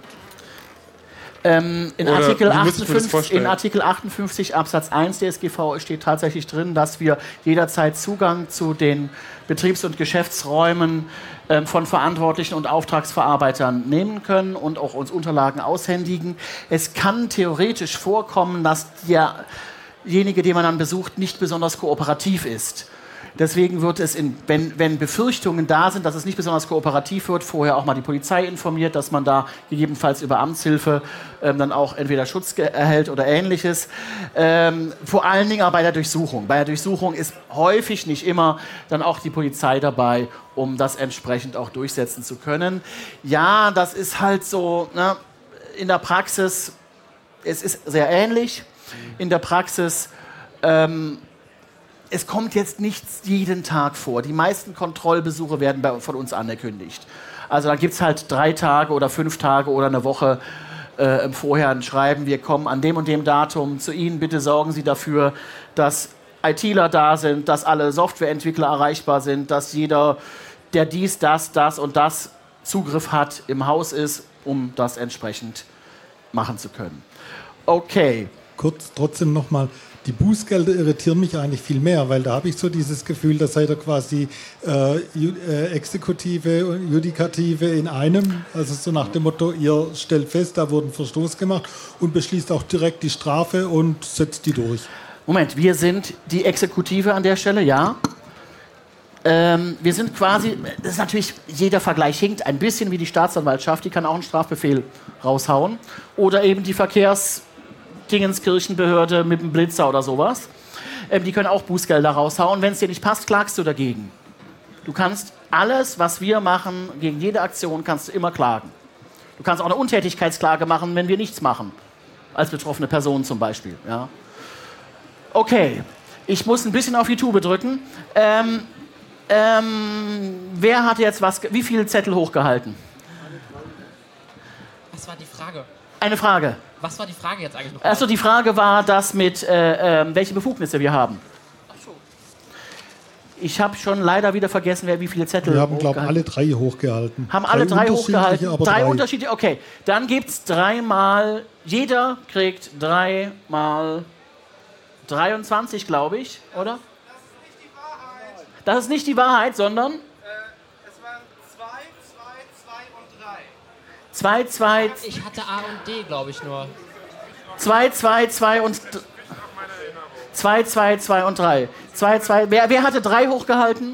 Ähm, in, Oder Artikel wie muss ich mir das achtundfünfzig, vorstellen? in Artikel achtundfünfzig Absatz eins D S G V steht tatsächlich drin, dass wir jederzeit Zugang zu den Betriebs- und Geschäftsräumen ähm, von Verantwortlichen und Auftragsverarbeitern nehmen können und auch uns Unterlagen aushändigen. Es kann theoretisch vorkommen, dass derjenige, den man dann besucht, nicht besonders kooperativ ist. Deswegen wird es, in, wenn, wenn Befürchtungen da sind, dass es nicht besonders kooperativ wird, vorher auch mal die Polizei informiert, dass man da gegebenenfalls über Amtshilfe ähm, dann auch entweder Schutz erhält oder Ähnliches. Ähm, vor allen Dingen auch bei der Durchsuchung. Bei der Durchsuchung ist häufig, nicht immer, dann auch die Polizei dabei, um das entsprechend auch durchsetzen zu können. Ja, das ist halt so, ne, in der Praxis, es ist sehr ähnlich. In der Praxis ähm, es kommt jetzt nichts jeden Tag vor. Die meisten Kontrollbesuche werden bei, von uns angekündigt. Also da gibt es halt drei Tage oder fünf Tage oder eine Woche äh, im Vorher ein Schreiben. Wir kommen an dem und dem Datum zu Ihnen. Bitte sorgen Sie dafür, dass ITler da sind, dass alle Softwareentwickler erreichbar sind, dass jeder, der dies, das, das und das Zugriff hat, im Haus ist, um das entsprechend machen zu können. Okay. Kurz trotzdem nochmal, die Bußgelder irritieren mich eigentlich viel mehr, weil da habe ich so dieses Gefühl, da seid ihr quasi äh, Ju- äh, Exekutive und Judikative in einem. Also so nach dem Motto, ihr stellt fest, da wurde ein Verstoß gemacht und beschließt auch direkt die Strafe und setzt die durch. Moment, wir sind die Exekutive an der Stelle, ja. Ähm, wir sind quasi, das ist natürlich, jeder Vergleich hinkt ein bisschen wie die Staatsanwaltschaft, die kann auch einen Strafbefehl raushauen. Oder eben die Verkehrs- Dingenskirchenbehörde mit dem Blitzer oder sowas. Ähm, die können auch Bußgelder raushauen. Wenn es dir nicht passt, klagst du dagegen. Du kannst alles, was wir machen, gegen jede Aktion, kannst du immer klagen. Du kannst auch eine Untätigkeitsklage machen, wenn wir nichts machen. Als betroffene Person zum Beispiel. Ja. Okay, ich muss ein bisschen auf die Tube drücken. Ähm, ähm, wer hat jetzt was, wie viele Zettel hochgehalten? Was war die Frage? Eine Frage. Was war die Frage jetzt eigentlich noch? Also die Frage war das mit, äh, äh, welche Befugnisse wir haben. Ach so. Ich habe schon leider wieder vergessen, wer wie viele Zettel Wir haben, glaube ich, hochgehalten. alle drei hochgehalten. Haben alle drei hochgehalten? aber Drei, drei. Unterschiede? Okay. Dann gibt es dreimal, jeder kriegt dreimal dreiundzwanzig, glaube ich, oder? Das ist nicht die Wahrheit, sondern? Äh, es waren zwei, zwei, zwei und drei. zwei, zwei, Ich hatte A und D, glaube ich, nur. zwei, zwei, zwei und zwei, zwei, zwei und drei. zwei, zwei, wer, wer hatte drei hochgehalten?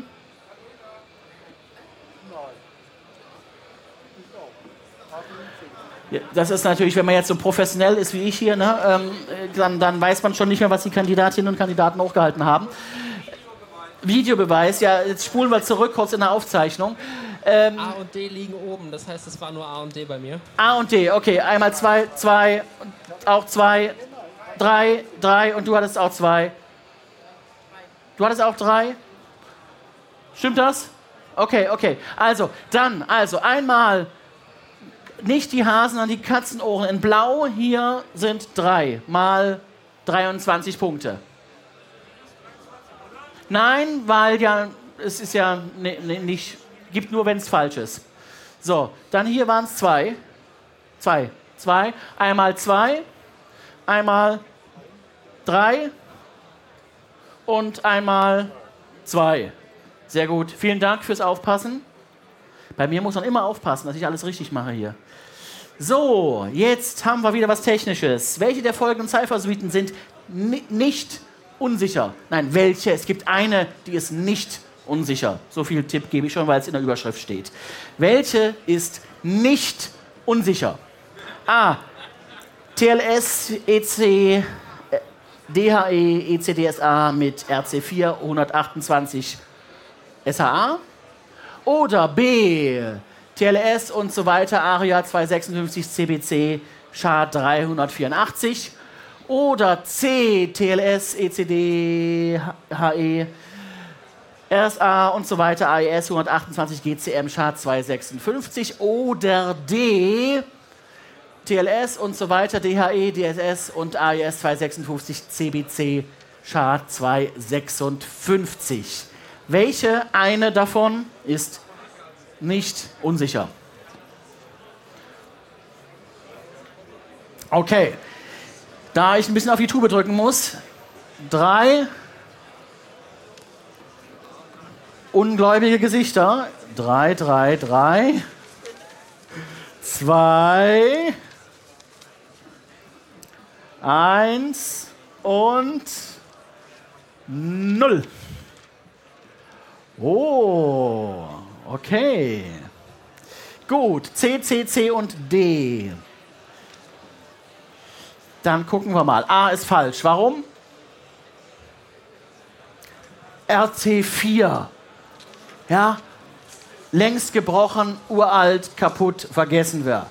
Ja, das ist natürlich, wenn man jetzt so professionell ist wie ich hier, ne, ähm, dann, dann weiß man schon nicht mehr, was die Kandidatinnen und Kandidaten hochgehalten haben. Videobeweis, ja, jetzt spulen wir zurück, kurz in der Aufzeichnung. Ähm, A und D liegen oben, das heißt, es war nur A und D bei mir. A und D, okay, einmal zwei, zwei, auch zwei, drei, drei und du hattest auch zwei. Du hattest auch drei? Stimmt das? Okay, okay. Also, dann, also einmal nicht die Hasen, sondern die Katzenohren in Blau. Hier sind drei mal dreiundzwanzig Punkte. Nein, weil ja, es ist ja ne, ne, nicht, gibt nur, wenn es falsch ist. So, dann hier waren es zwei. Zwei. Zwei. Einmal zwei, einmal drei und einmal zwei. Sehr gut. Vielen Dank fürs Aufpassen. Bei mir muss man immer aufpassen, dass ich alles richtig mache hier. So, jetzt haben wir wieder was Technisches. Welche der folgenden Cypher-Suiten sind ni- nicht unsicher? Nein, welche? Es gibt eine, die ist nicht unsicher. So viel Tipp gebe ich schon, weil es in der Überschrift steht. Welche ist nicht unsicher? A. T L S, E C, D H E, E C D S A mit R C vier hundertachtundzwanzig S H A. Oder B. T L S und so weiter, ARIA zweihundertsechsundfünfzig C B C, S H A dreihundertvierundachtzig. Oder C. T L S, E C D H E, R S A und so weiter, A E S hundertachtundzwanzig G C M, S H A zweihundertsechsundfünfzig. Oder D. T L S und so weiter, D H E, D S S und A E S zweihundertsechsundfünfzig C B C, S H A zweihundertsechsundfünfzig. Welche eine davon ist nicht unsicher? Okay, da ich ein bisschen auf die Tube drücken muss, drei ungläubige Gesichter. Drei, drei, drei. Zwei. Eins und null. Oh, okay. Gut, C, C, C und D. Dann gucken wir mal. A ist falsch. Warum? R C vier. Ja, längst gebrochen, uralt, kaputt, vergessen wir.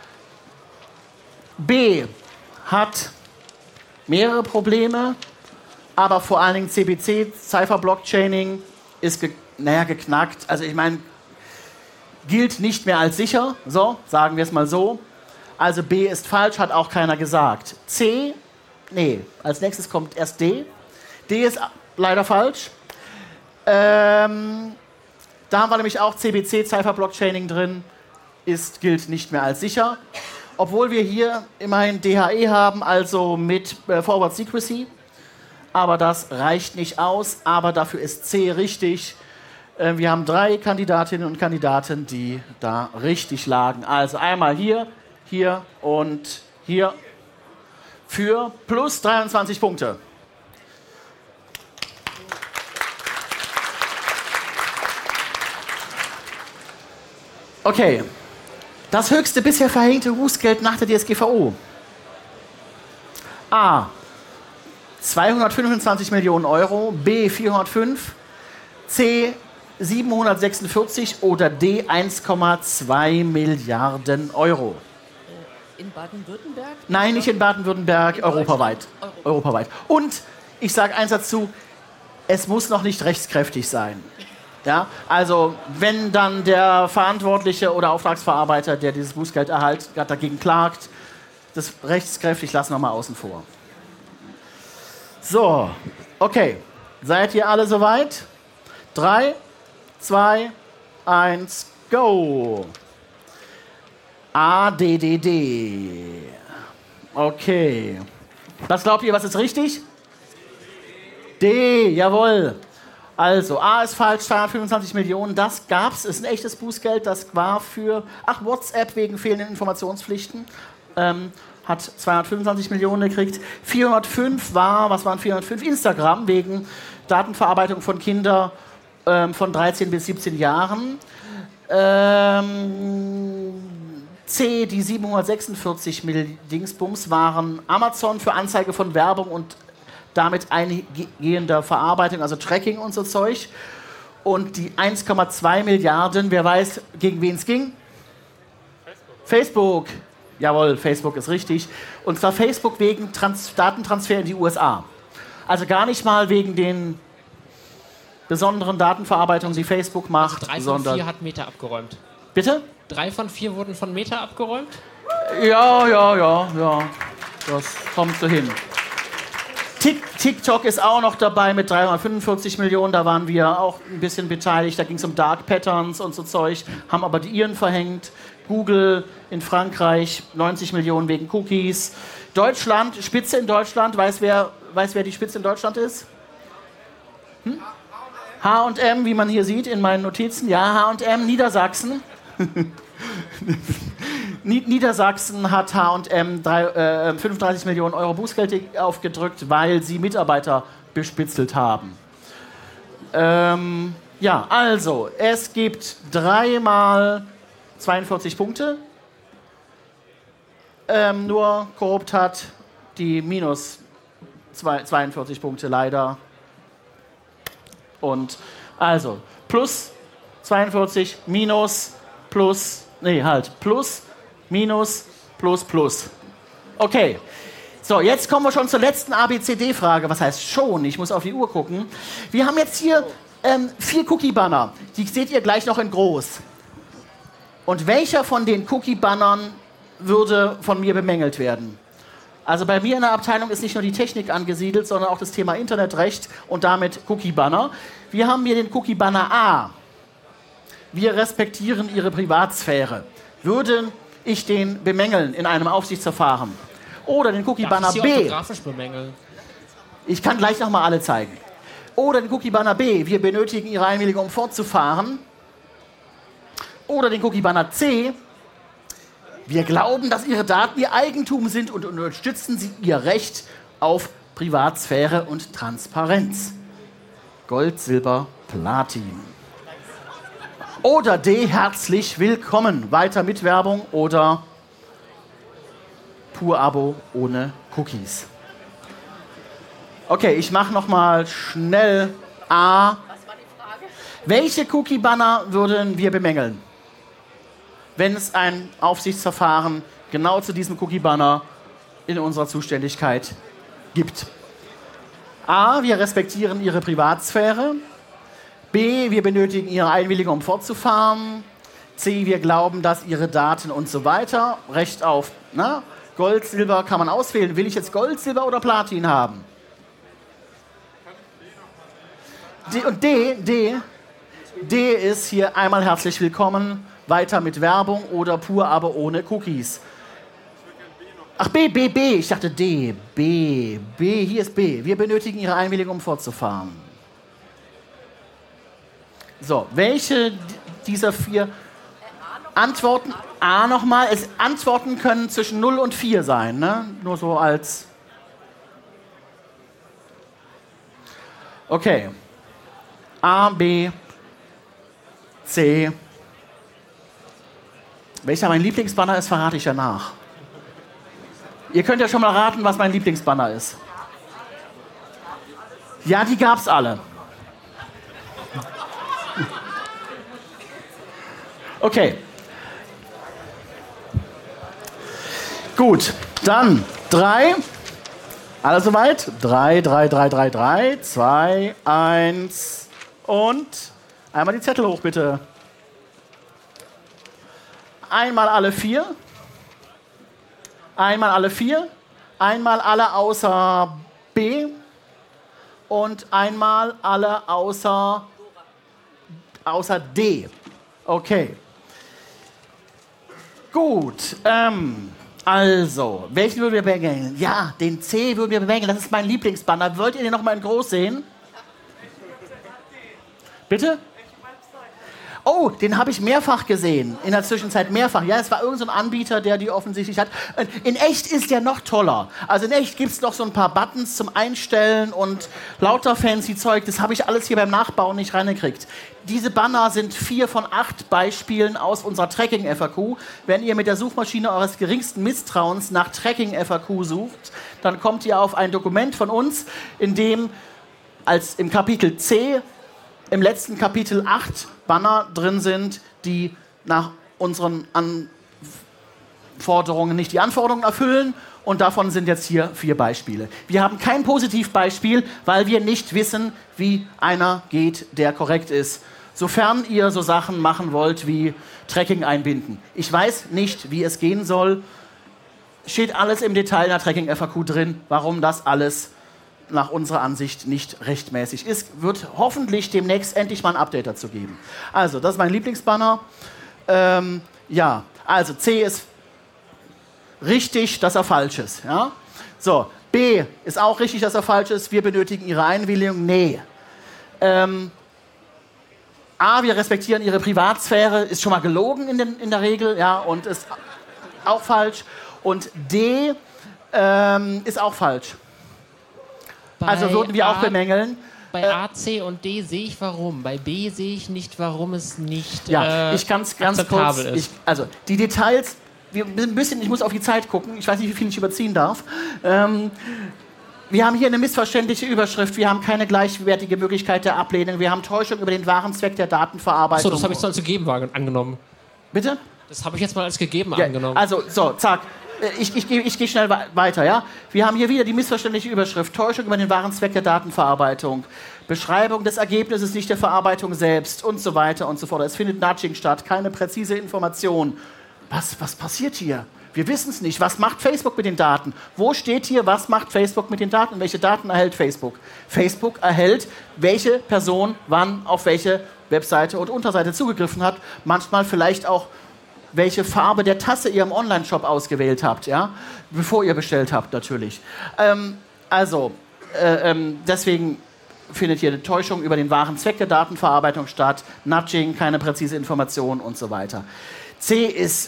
B hat mehrere Probleme, aber vor allen Dingen C B C, Cypher-Blockchaining, ist ge naja, geknackt. Also ich meine, gilt nicht mehr als sicher, so, sagen wir es mal so. Also B ist falsch, hat auch keiner gesagt. C, nee, als nächstes kommt erst D. D ist leider falsch. Ähm, da haben wir nämlich auch C B C, Cypher-Blockchaining drin, ist, gilt nicht mehr als sicher. Obwohl wir hier immerhin D H E haben, also mit äh, Forward Secrecy. Aber das reicht nicht aus, aber dafür ist C richtig. Äh, wir haben drei Kandidatinnen und Kandidaten, die da richtig lagen. Also einmal hier, hier und hier für plus dreiundzwanzig Punkte. Okay, das höchste bisher verhängte Bußgeld nach der D S G V O. A. zweihundertfünfundzwanzig Millionen Euro, B. vierhundertfünf, C. siebenhundertsechsundvierzig oder D. eins Komma zwei Milliarden Euro. In Baden-Württemberg? Nein, nicht in Baden-Württemberg, In europaweit. Deutschland? europaweit. Und ich sage eins dazu, es muss noch nicht rechtskräftig sein. Ja, also wenn dann der Verantwortliche oder Auftragsverarbeiter, der dieses Bußgeld erhält, dagegen klagt, das rechtskräftig lassen wir mal außen vor. So, okay. Seid ihr alle soweit? drei, zwei, eins, go. A, D, D, D. Okay. Was glaubt ihr, was ist richtig? D, jawohl. Also, A ist falsch, zweihundertfünfundzwanzig Millionen, das gab's, ist ein echtes Bußgeld, das war für, ach, WhatsApp wegen fehlenden Informationspflichten, ähm, hat zweihundertfünfundzwanzig Millionen gekriegt. vierhundertfünf war, was waren vierhundertfünf? Instagram wegen Datenverarbeitung von Kindern ähm, von dreizehn bis siebzehn Jahren. Ähm, C, die siebenhundertsechsundvierzig Millionen Dingsbums waren Amazon für Anzeige von Werbung und damit eingehender Verarbeitung, also Tracking und so Zeug. Und die eins Komma zwei Milliarden, wer weiß, gegen wen es ging? Facebook. Facebook. Jawohl, Facebook ist richtig. Und zwar Facebook wegen Trans- Datentransfer in die U S A. Also gar nicht mal wegen den besonderen Datenverarbeitungen, die Facebook macht. Drei von sondern vier hat Meta abgeräumt. Bitte? Drei von vier wurden von Meta abgeräumt? Ja, ja, ja, ja. Das kommt so hin. Tik- TikTok ist auch noch dabei mit dreihundertfünfundvierzig Millionen, da waren wir auch ein bisschen beteiligt, da ging es um Dark Patterns und so Zeug, haben aber die Iren verhängt. Google in Frankreich, neunzig Millionen wegen Cookies. Deutschland, Spitze in Deutschland, weiß wer, weiß wer die Spitze in Deutschland ist? Hm? H und M, wie man hier sieht in meinen Notizen, ja, H und M, Niedersachsen. Niedersachsen hat H und M äh, fünfunddreißig Millionen Euro Bußgeld aufgedrückt, weil sie Mitarbeiter bespitzelt haben. Ähm, ja, also, es gibt dreimal zweiundvierzig Punkte. Ähm, nur Korrupt hat die minus zweiundvierzig Punkte leider. Und also, plus zweiundvierzig, minus, plus, nee, halt, plus, minus, plus, plus. Okay. So, jetzt kommen wir schon zur letzten A B C D-Frage. Was heißt schon? Ich muss auf die Uhr gucken. Wir haben jetzt hier ähm, vier Cookie-Banner. Die seht ihr gleich noch in groß. Und welcher von den Cookie-Bannern würde von mir bemängelt werden? Also bei mir in der Abteilung ist nicht nur die Technik angesiedelt, sondern auch das Thema Internetrecht und damit Cookie-Banner. Wir haben hier den Cookie-Banner A. Wir respektieren Ihre Privatsphäre. Würde ich den bemängeln in einem Aufsichtsverfahren? Oder den Cookie-Banner B. B. Orthografisch bemängeln. Ich kann gleich nochmal alle zeigen. Oder den Cookie-Banner B. Wir benötigen Ihre Einwilligung, um fortzufahren. Oder den Cookie-Banner C. Wir glauben, dass Ihre Daten Ihr Eigentum sind und unterstützen Sie Ihr Recht auf Privatsphäre und Transparenz. Gold, Silber, Platin. Oder D. Herzlich willkommen. Weiter mit Werbung oder Pur-Abo ohne Cookies. Okay, ich mache noch mal schnell A. Was war die Frage? Welche Cookie-Banner würden wir bemängeln, wenn es ein Aufsichtsverfahren genau zu diesem Cookie-Banner in unserer Zuständigkeit gibt? A. Wir respektieren Ihre Privatsphäre. B. Wir benötigen Ihre Einwilligung, um fortzufahren. C. Wir glauben, dass Ihre Daten und so weiter. Recht auf, na? Gold, Silber kann man auswählen. Will ich jetzt Gold, Silber oder Platin haben? D, und D, D, D ist hier einmal herzlich willkommen, weiter mit Werbung oder pur, aber ohne Cookies. Ach, B, B, B, ich dachte D, B, B, hier ist B. Wir benötigen Ihre Einwilligung, um fortzufahren. So, welche dieser vier Antworten, A nochmal, es Antworten können zwischen null und vier sein, ne? Nur so als... Okay. A, B, C. Welcher mein Lieblingsbanner ist, verrate ich ja nach. Ihr könnt ja schon mal raten, was mein Lieblingsbanner ist. Ja, die gab's alle. Okay. Gut, dann drei. Alle soweit? Drei, drei, drei, drei, drei, zwei, eins und einmal die Zettel hoch, bitte. Einmal alle vier. Einmal alle vier. Einmal alle außer B. Und einmal alle außer außer D. Okay. Gut. Ähm, also, welchen würden wir bemängeln? Ja, den C würden wir bemängeln. Das ist mein Lieblingsbanner. Wollt ihr den noch mal in groß sehen? Bitte? Oh, den habe ich mehrfach gesehen. In der Zwischenzeit mehrfach. Ja, es war irgendein so ein Anbieter, der die offensichtlich hat. In echt ist der noch toller. Also in echt gibt es noch so ein paar Buttons zum Einstellen und lauter fancy Zeug. Das habe ich alles hier beim Nachbauen nicht reingekriegt. Diese Banner sind vier von acht Beispielen aus unserer Tracking-F A Q. Wenn ihr mit der Suchmaschine eures geringsten Misstrauens nach Tracking-F A Q sucht, dann kommt ihr auf ein Dokument von uns, in dem als im Kapitel C im letzten Kapitel acht Banner drin sind, die nach unseren Anforderungen nicht die Anforderungen erfüllen. Und davon sind jetzt hier vier Beispiele. Wir haben kein Positivbeispiel, weil wir nicht wissen, wie einer geht, der korrekt ist. Sofern ihr so Sachen machen wollt wie Tracking einbinden. Ich weiß nicht, wie es gehen soll. Steht alles im Detail in der Tracking-F A Q drin, warum das alles nach unserer Ansicht nicht rechtmäßig ist. Wird hoffentlich demnächst endlich mal ein Update dazu geben. Also, das ist mein Lieblingsbanner. Ähm, ja, also C ist richtig, dass er falsch ist. Ja? So, B ist auch richtig, dass er falsch ist. Wir benötigen Ihre Einwilligung. Nee. Ähm, A, wir respektieren Ihre Privatsphäre. Ist schon mal gelogen in, den, in der Regel. Ja, und ist auch falsch. Und D ähm, ist auch falsch. Bei Also würden wir auch A, bemängeln. Bei äh, A, C und D sehe ich warum. Bei B sehe ich nicht, warum es nicht Ja, äh, ich kann es ganz kurz. akzeptabel ist. Ich, also die Details. Wir ein bisschen, ich muss auf die Zeit gucken. Ich weiß nicht, wie viel ich überziehen darf. Ähm, wir haben hier eine missverständliche Überschrift. Wir haben keine gleichwertige Möglichkeit der Ablehnung. Wir haben Täuschung über den wahren Zweck der Datenverarbeitung. So, das habe ich so als gegeben angenommen. Bitte? Das habe ich jetzt mal als gegeben Ja, angenommen. also, so, zack. Ich, ich, ich gehe schnell weiter, ja? Wir haben hier wieder die missverständliche Überschrift. Täuschung über den wahren Zweck der Datenverarbeitung. Beschreibung des Ergebnisses, nicht der Verarbeitung selbst und so weiter und so fort. Es findet Nudging statt, keine präzise Information. Was, was passiert hier? Wir wissen es nicht. Was macht Facebook mit den Daten? Wo steht hier, was macht Facebook mit den Daten? Welche Daten erhält Facebook? Facebook erhält, welche Person wann auf welche Webseite und Unterseite zugegriffen hat. Manchmal vielleicht auch, welche Farbe der Tasse ihr im Online-Shop ausgewählt habt, ja? Bevor ihr bestellt habt, natürlich. Ähm, also, äh, ähm, deswegen findet hier eine Täuschung über den wahren Zweck der Datenverarbeitung statt, Nudging, keine präzise Information und so weiter. C ist,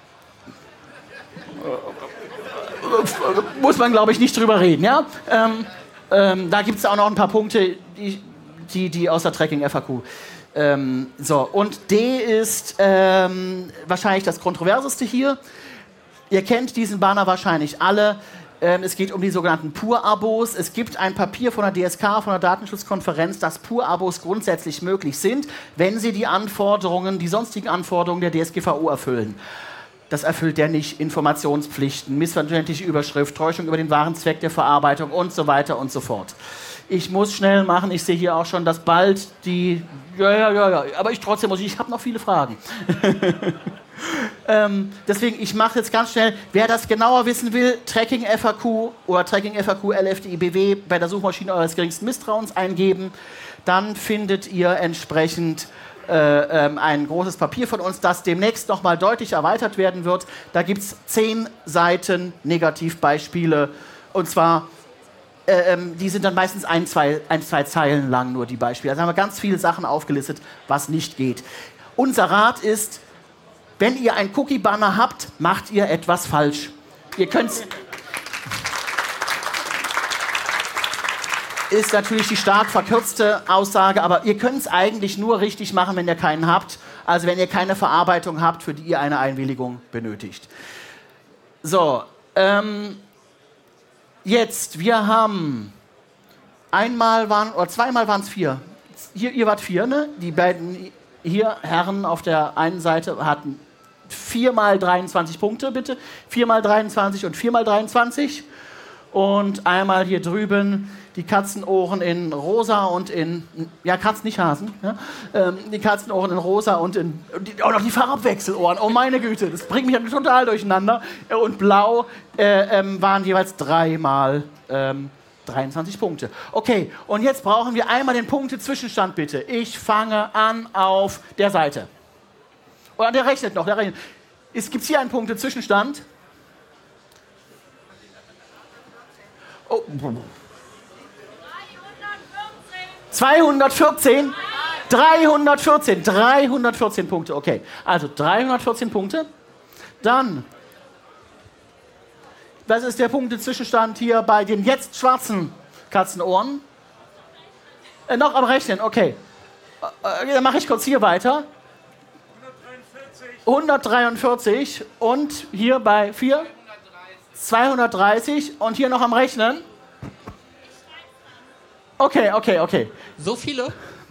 äh, muss man, glaube ich, nicht drüber reden, ja? Ähm, ähm, da gibt es auch noch ein paar Punkte, die, die, die aus der Tracking-F A Q. Ähm, so, und D ist ähm, wahrscheinlich das Kontroverseste hier. Ihr kennt diesen Banner wahrscheinlich alle. Ähm, es geht um die sogenannten Pur-Abos. Es gibt ein Papier von der D S K, von der Datenschutzkonferenz, dass Pur-Abos grundsätzlich möglich sind, wenn sie die Anforderungen, die sonstigen Anforderungen der D S G V O erfüllen. Das erfüllt der nicht. Informationspflichten, missverständliche Überschrift, Täuschung über den wahren Zweck der Verarbeitung und so weiter und so fort. Ich muss schnell machen. Ich sehe hier auch schon, dass bald die... Ja, ja, ja, ja. Aber ich trotzdem muss ich... Ich habe noch viele Fragen. ähm, deswegen, ich mache jetzt ganz schnell. Wer das genauer wissen will, Tracking-F A Q oder Tracking-F A Q L F D I B W bei der Suchmaschine eures geringsten Misstrauens eingeben. Dann findet ihr entsprechend äh, ähm, ein großes Papier von uns, das demnächst nochmal deutlich erweitert werden wird. Da gibt es zehn Seiten Negativbeispiele. Und zwar... Ähm, die sind dann meistens ein zwei, ein, zwei Zeilen lang nur, die Beispiele. Also haben wir ganz viele Sachen aufgelistet, was nicht geht. Unser Rat ist, wenn ihr ein Cookie-Banner habt, macht ihr etwas falsch. Ihr könnt's... Ist natürlich die stark verkürzte Aussage, aber ihr könnt es eigentlich nur richtig machen, wenn ihr keinen habt. Also wenn ihr keine Verarbeitung habt, für die ihr eine Einwilligung benötigt. So, ähm... Jetzt, wir haben einmal waren, oder zweimal waren es vier. Hier, ihr wart vier, ne? Die beiden hier Herren auf der einen Seite hatten viermal dreiundzwanzig Punkte, bitte. Viermal dreiundzwanzig und viermal dreiundzwanzig. Und einmal hier drüben die Katzenohren in rosa und in, ja, Katzen, nicht Hasen. Ja? Ähm, die Katzenohren in rosa und in, die, auch noch die Farbwechselohren. Oh meine Güte, das bringt mich ja total durcheinander. Und blau äh, ähm, waren jeweils dreimal ähm, dreiundzwanzig Punkte. Okay, und jetzt brauchen wir einmal den Punkte-Zwischenstand, bitte. Ich fange an auf der Seite. Oder der rechnet noch, der rechnet. Gibt es hier einen Punkte-Zwischenstand? Oh. zweihundertvierzehn? dreihundertvierzehn. dreihundertvierzehn Punkte, okay. Also dreihundertvierzehn Punkte. Dann, was ist der Punkte-Zwischenstand hier bei den jetzt schwarzen Katzenohren? Äh, noch am Rechnen, okay. Äh, dann mache ich kurz hier weiter. hundertdreiundvierzig und hier bei vier? zweihundertdreißig und hier noch am Rechnen? Okay, okay, okay. So viele?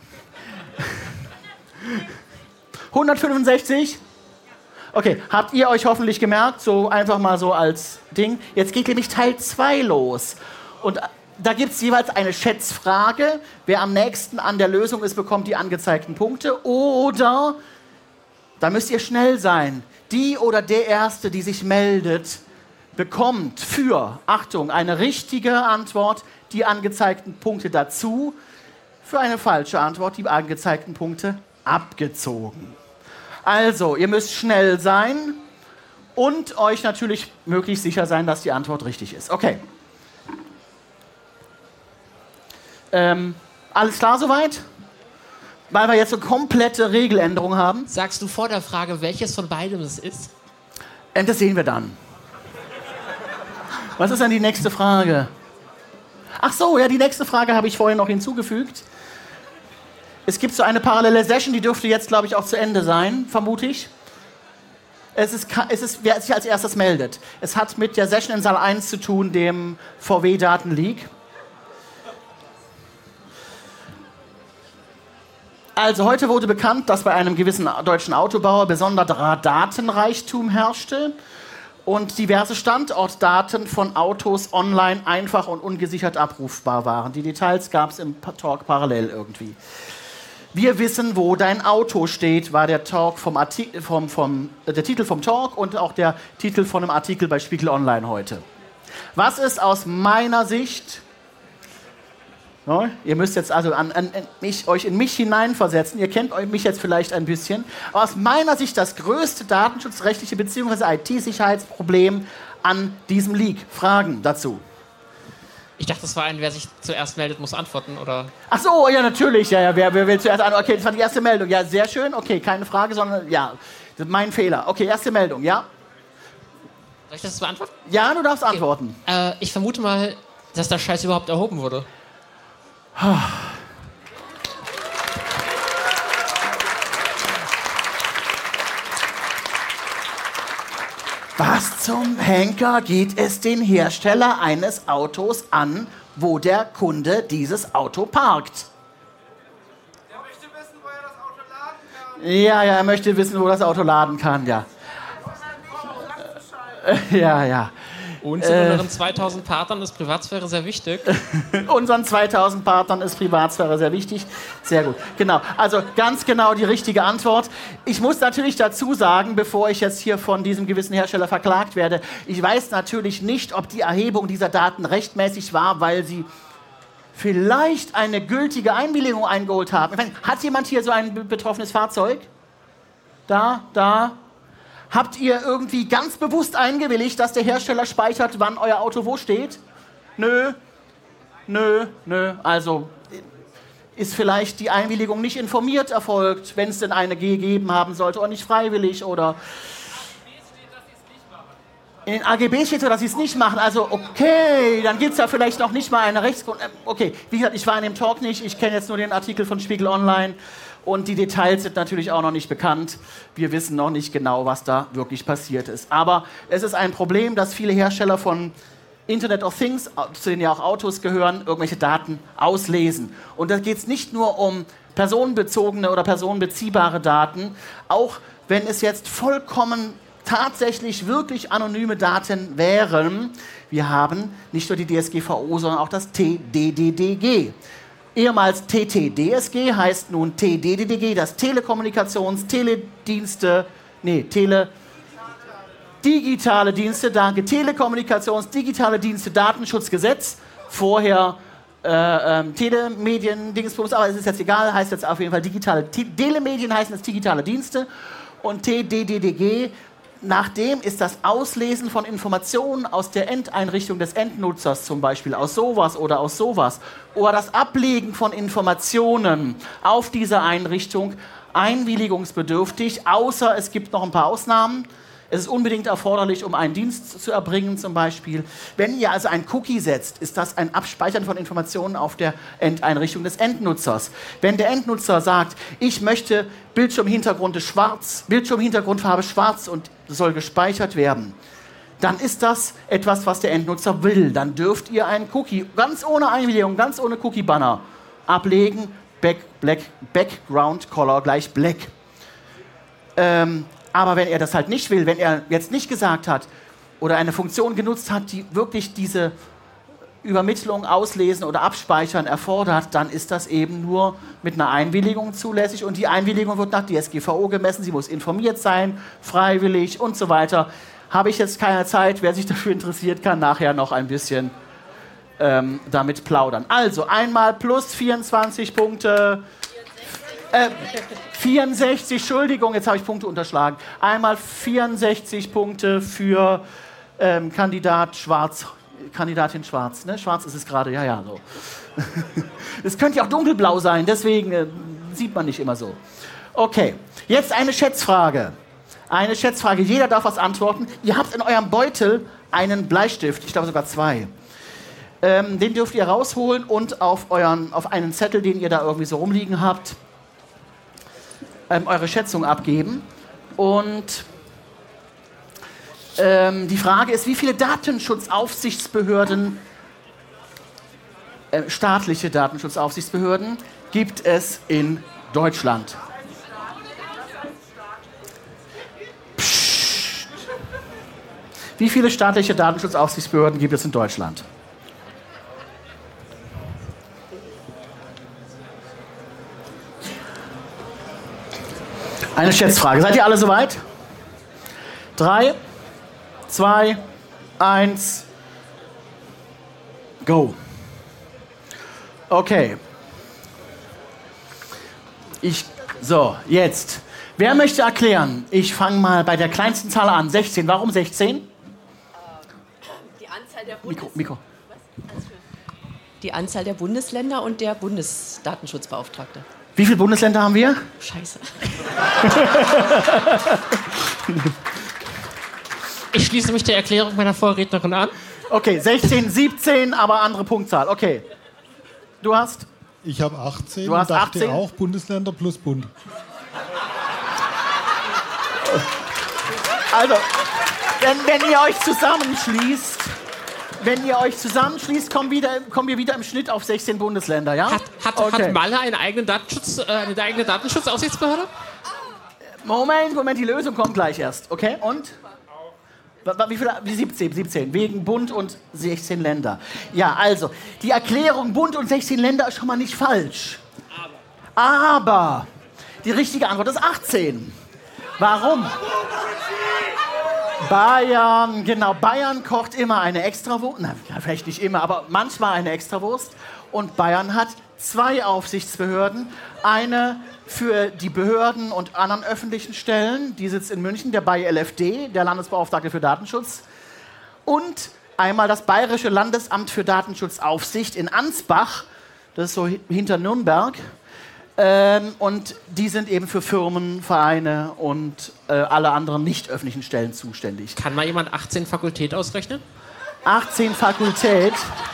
hundertfünfundsechzig? Okay, habt ihr euch hoffentlich gemerkt, so einfach mal so als Ding. Jetzt geht nämlich Teil zwei los. Und da gibt es jeweils eine Schätzfrage. Wer am nächsten an der Lösung ist, bekommt die angezeigten Punkte. Oder, da müsst ihr schnell sein, die oder der Erste, die sich meldet, bekommt für, Achtung, eine richtige Antwort die angezeigten Punkte dazu, für eine falsche Antwort die angezeigten Punkte abgezogen. Also, ihr müsst schnell sein und euch natürlich möglichst sicher sein, dass die Antwort richtig ist. Okay. Ähm, alles klar soweit? Weil wir jetzt so komplette Regeländerung haben. Sagst du vor der Frage, welches von beidem es ist? Und das sehen wir dann. Was ist dann die nächste Frage? Ach so, ja, die nächste Frage habe ich vorhin noch hinzugefügt. Es gibt so eine parallele Session, die dürfte jetzt, glaube ich, auch zu Ende sein, vermute ich. Es ist, es ist, wer sich als erstes meldet. Es hat mit der Session in Saal eins zu tun, dem V W-Datenleak. Also heute wurde bekannt, dass bei einem gewissen deutschen Autobauer besonderer Datenreichtum herrschte und diverse Standortdaten von Autos online einfach und ungesichert abrufbar waren. Die Details gab es im Talk parallel irgendwie. Wir wissen, wo dein Auto steht, war der, Talk vom Arti- vom, vom, äh, der Titel vom Talk und auch der Titel von einem Artikel bei Spiegel Online heute. Was ist aus meiner Sicht... No, ihr müsst jetzt also an, an, an mich, euch in mich hineinversetzen. Ihr kennt mich jetzt vielleicht ein bisschen. Aber aus meiner Sicht das größte datenschutzrechtliche bzw. I T-Sicherheitsproblem an diesem Leak. Fragen dazu? Ich dachte, das war ein, wer sich zuerst meldet, muss antworten, oder? Ach so, ja, natürlich. Ja, ja, wer, wer will zuerst antworten? Okay, das war die erste Meldung. Ja, sehr schön. Okay, keine Frage, sondern ja, das ist mein Fehler. Okay, erste Meldung, ja? Soll ich das beantworten? Ja, du darfst okay. antworten. Äh, ich vermute mal, dass der Scheiß überhaupt erhoben wurde. Was zum Henker geht es den Hersteller eines Autos an, wo der Kunde dieses Auto parkt? Er möchte wissen, wo er das Auto laden kann. Ja, ja, er möchte wissen, wo das Auto laden kann, ja. Ja, ja. Und zu äh, unseren zweitausend Partnern ist Privatsphäre sehr wichtig. Unseren zweitausend Partnern ist Privatsphäre sehr wichtig. Sehr gut. Genau. Also ganz genau die richtige Antwort. Ich muss natürlich dazu sagen, bevor ich jetzt hier von diesem gewissen Hersteller verklagt werde, ich weiß natürlich nicht, ob die Erhebung dieser Daten rechtmäßig war, weil sie vielleicht eine gültige Einwilligung eingeholt haben. Ich meine, hat jemand hier so ein betroffenes Fahrzeug? Da, da. Habt ihr irgendwie ganz bewusst eingewilligt, dass der Hersteller speichert, wann euer Auto wo steht? Nö, nö, nö. Also ist vielleicht die Einwilligung nicht informiert erfolgt, wenn es denn eine gegeben haben sollte, oder nicht freiwillig, oder... In den A G B steht so, dass sie es nicht machen. Also okay, dann gibt es ja vielleicht noch nicht mal eine Rechtsgrund... Okay, wie gesagt, ich war in dem Talk nicht, ich kenne jetzt nur den Artikel von Spiegel Online. Und die Details sind natürlich auch noch nicht bekannt. Wir wissen noch nicht genau, was da wirklich passiert ist. Aber es ist ein Problem, dass viele Hersteller von Internet of Things, zu denen ja auch Autos gehören, irgendwelche Daten auslesen. Und da geht es nicht nur um personenbezogene oder personenbeziehbare Daten, auch wenn es jetzt vollkommen tatsächlich wirklich anonyme Daten wären. Wir haben nicht nur die D S G V O, sondern auch das T D D D G. Ehemals T T D S G heißt nun T D D D G, das Telekommunikations-, Teledienste, nee, Tele, digitale Dienste, danke, Telekommunikations-, digitale Dienste, Datenschutzgesetz vorher äh, ähm, Telemedien, Dingsbums, aber es ist jetzt egal, heißt jetzt auf jeden Fall digitale Telemedien, heißen jetzt digitale Dienste und T D D D G. Nachdem ist das Auslesen von Informationen aus der Endeinrichtung des Endnutzers, zum Beispiel aus sowas oder aus sowas, oder das Ablegen von Informationen auf diese Einrichtung einwilligungsbedürftig, außer es gibt noch ein paar Ausnahmen. Es ist unbedingt erforderlich, um einen Dienst zu erbringen, zum Beispiel. Wenn ihr also ein Cookie setzt, ist das ein Abspeichern von Informationen auf der Endeinrichtung des Endnutzers. Wenn der Endnutzer sagt, ich möchte Bildschirmhintergrund schwarz, Bildschirmhintergrundfarbe schwarz und soll gespeichert werden, dann ist das etwas, was der Endnutzer will. Dann dürft ihr einen Cookie, ganz ohne Einwilligung, ganz ohne Cookie-Banner, ablegen, Back, Black, Background Color gleich Black. Ähm, Aber wenn er das halt nicht will, wenn er jetzt nicht gesagt hat oder eine Funktion genutzt hat, die wirklich diese Übermittlung, Auslesen oder Abspeichern erfordert, dann ist das eben nur mit einer Einwilligung zulässig. Und die Einwilligung wird nach D S G V O gemessen. Sie muss informiert sein, freiwillig und so weiter. Habe ich jetzt keine Zeit. Wer sich dafür interessiert, kann nachher noch ein bisschen ähm, damit plaudern. Also einmal plus vierundzwanzig Punkte. Äh, vierundsechzig, Entschuldigung, jetzt habe ich Punkte unterschlagen. Einmal vierundsechzig Punkte für ähm, Kandidat Schwarz, Kandidatin Schwarz. Ne? Schwarz ist es gerade, ja, ja, so. Es könnte ja auch dunkelblau sein, deswegen äh, sieht man nicht immer so. Okay, jetzt eine Schätzfrage. Eine Schätzfrage, jeder darf was antworten. Ihr habt in eurem Beutel einen Bleistift, ich glaube sogar zwei. Ähm, den dürft ihr rausholen und auf, euren, auf einen Zettel, den ihr da irgendwie so rumliegen habt, Ähm, eure Schätzung abgeben. Und ähm, die Frage ist, wie viele Datenschutzaufsichtsbehörden, äh, staatliche Datenschutzaufsichtsbehörden, gibt es in Deutschland? Psst. Wie viele staatliche Datenschutzaufsichtsbehörden gibt es in Deutschland? Eine Schätzfrage. Seid ihr alle soweit? Drei, zwei, eins, go. Okay. Ich, so, jetzt. Wer möchte erklären? Ich fange mal bei der kleinsten Zahl an. sechzehn. Warum sechzehn? Die Anzahl der Mikro, Mikro. Die Anzahl der Bundesländer und der Bundesdatenschutzbeauftragte. Wie viele Bundesländer haben wir? Scheiße. Ich schließe mich der Erklärung meiner Vorrednerin an. Okay, sechzehn, siebzehn, aber andere Punktzahl. Okay. Du hast? Ich habe achtzehn Du hast und dachte achtzehn? auch Bundesländer plus Bund. Also, wenn, wenn ihr euch zusammenschließt, wenn ihr euch zusammenschließt, kommen, wieder, kommen wir wieder im Schnitt auf sechzehn Bundesländer, ja? Hat, hat, Okay. hat Malle eine eigene, Datenschutz, äh, eine eigene Datenschutzaufsichtsbehörde? Moment, Moment, die Lösung kommt gleich erst. Okay, und? Wie viele? siebzehn, siebzehn. Wegen Bund und sechzehn Länder. Ja, also, die Erklärung Bund und sechzehn Länder ist schon mal nicht falsch. Aber. Aber die richtige Antwort ist achtzehn. Warum? Bayern, genau. Bayern kocht immer eine Extrawurst. Na, vielleicht nicht immer, aber manchmal eine Extrawurst. Und Bayern hat zwei Aufsichtsbehörden. Eine für die Behörden und anderen öffentlichen Stellen. Die sitzt in München, der B A I L F D, der Landesbeauftragte für Datenschutz. Und einmal das Bayerische Landesamt für Datenschutzaufsicht in Ansbach. Das ist so hinter Nürnberg. Ähm, und die sind eben für Firmen, Vereine und äh, alle anderen nicht öffentlichen Stellen zuständig. Kann mal jemand achtzehn Fakultät ausrechnen? achtzehn Fakultät.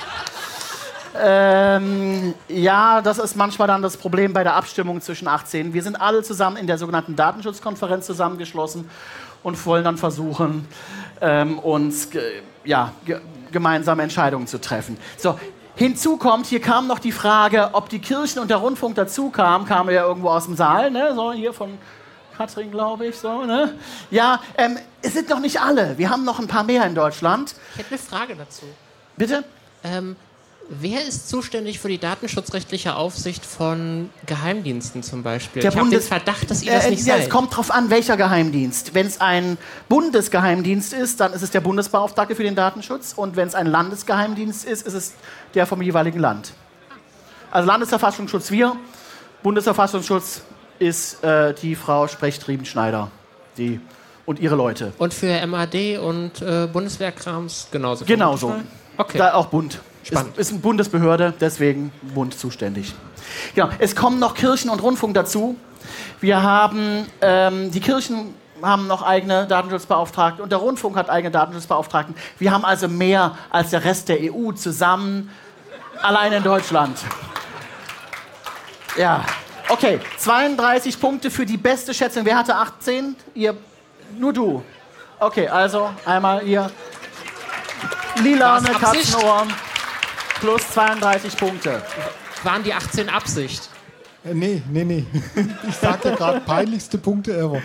Ähm, ja, das ist manchmal dann das Problem bei der Abstimmung zwischen achtzehn. Wir sind alle zusammen in der sogenannten Datenschutzkonferenz zusammengeschlossen und wollen dann versuchen, ähm, uns ge- ja, ge- gemeinsame Entscheidungen zu treffen. So. Hinzu kommt, hier kam noch die Frage, ob die Kirchen und der Rundfunk dazu kamen, kam ja irgendwo aus dem Saal, ne? So hier von Katrin, glaube ich, so, ne? Ja, ähm, es sind noch nicht alle. Wir haben noch ein paar mehr in Deutschland. Ich hätte eine Frage dazu. Bitte? Ähm, Wer ist zuständig für die datenschutzrechtliche Aufsicht von Geheimdiensten zum Beispiel? Der ich habe den Bundes- Verdacht, dass ihr das Äh, nicht ja, seid. es kommt drauf an, welcher Geheimdienst. Wenn es ein Bundesgeheimdienst ist, dann ist es der Bundesbeauftragte für den Datenschutz. Und wenn es ein Landesgeheimdienst ist, ist es der vom jeweiligen Land. Also Landesverfassungsschutz wir, Bundesverfassungsschutz ist äh, die Frau Sprecht-Riebenschneider die, und ihre Leute. Und für M A D und äh, Bundeswehrkrams genauso? Genauso. Okay. Da auch Bund. Spannend. Ist, ist eine Bundesbehörde, deswegen Bund zuständig. Genau. Es kommen noch Kirchen und Rundfunk dazu. Wir haben, ähm, die Kirchen haben noch eigene Datenschutzbeauftragten und der Rundfunk hat eigene Datenschutzbeauftragten. Wir haben also mehr als der Rest der E U zusammen, allein in Deutschland. Ja, okay. zweiunddreißig Punkte für die beste Schätzung. Wer hatte achtzehn? Ihr, nur du. Okay, also einmal hier. Lilane War's Absicht? Katzenohren plus zweiunddreißig Punkte. Waren die achtzehn Absicht? Äh, nee, nee, nee. Ich sag ja gerade peinlichste Punkte ever.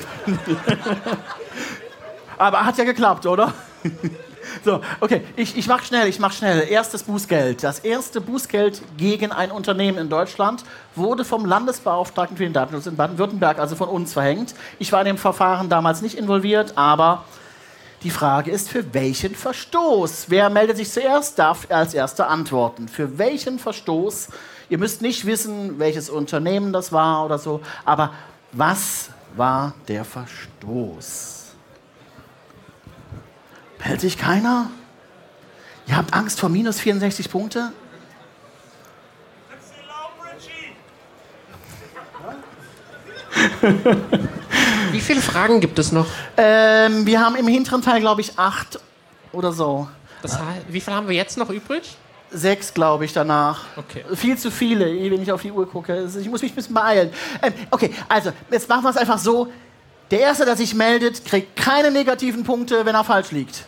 Aber hat ja geklappt, oder? So, okay, ich, ich mach schnell, ich mach schnell. Erstes Bußgeld. Das erste Bußgeld gegen ein Unternehmen in Deutschland wurde vom Landesbeauftragten für den Datenschutz in Baden-Württemberg, also von uns, verhängt. Ich war in dem Verfahren damals nicht involviert, aber die Frage ist, für welchen Verstoß? Wer meldet sich zuerst, darf als Erster antworten. Für welchen Verstoß? Ihr müsst nicht wissen, welches Unternehmen das war oder so, aber was war der Verstoß? Meldet sich keiner? Ihr habt Angst vor minus vierundsechzig Punkte? Wie viele Fragen gibt es noch? Ähm, wir haben im hinteren Teil, glaube ich, acht oder so. Das heißt, wie viel haben wir jetzt noch übrig? Sechs, glaube ich, danach. Okay. Viel zu viele, wenn ich auf die Uhr gucke. Ich muss mich ein bisschen beeilen. Ähm, okay, also, jetzt machen wir es einfach so. Der Erste, der sich meldet, kriegt keine negativen Punkte, wenn er falsch liegt.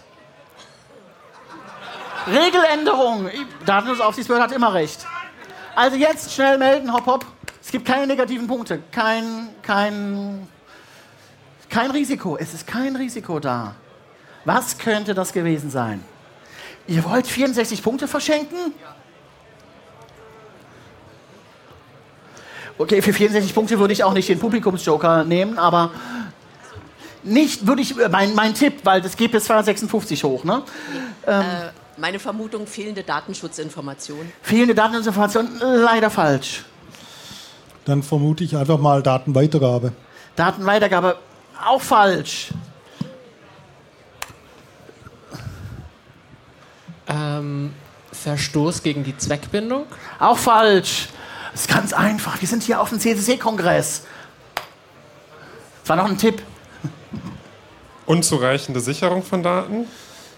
Regeländerung. Datenschutzaufsichtsbehörde hat immer recht. Also jetzt schnell melden, hopp, hopp. Es gibt keine negativen Punkte. Kein, kein, kein Risiko. Es ist kein Risiko da. Was könnte das gewesen sein? Ihr wollt vierundsechzig Punkte verschenken? Okay, für vierundsechzig Punkte würde ich auch nicht den Publikumsjoker nehmen, aber nicht, würde ich, mein, mein Tipp, weil das geht bis zweihundertsechsundfünfzig hoch, ne? Ähm, Äh, meine Vermutung, fehlende Datenschutzinformationen. fehlende Dateninformationen, leider falsch. Dann vermute ich einfach mal Datenweitergabe. Datenweitergabe, auch falsch. Ähm, Verstoß gegen die Zweckbindung? Auch falsch. Das ist ganz einfach. Wir sind hier auf dem C C C-Kongress. Das war noch ein Tipp. Unzureichende Sicherung von Daten?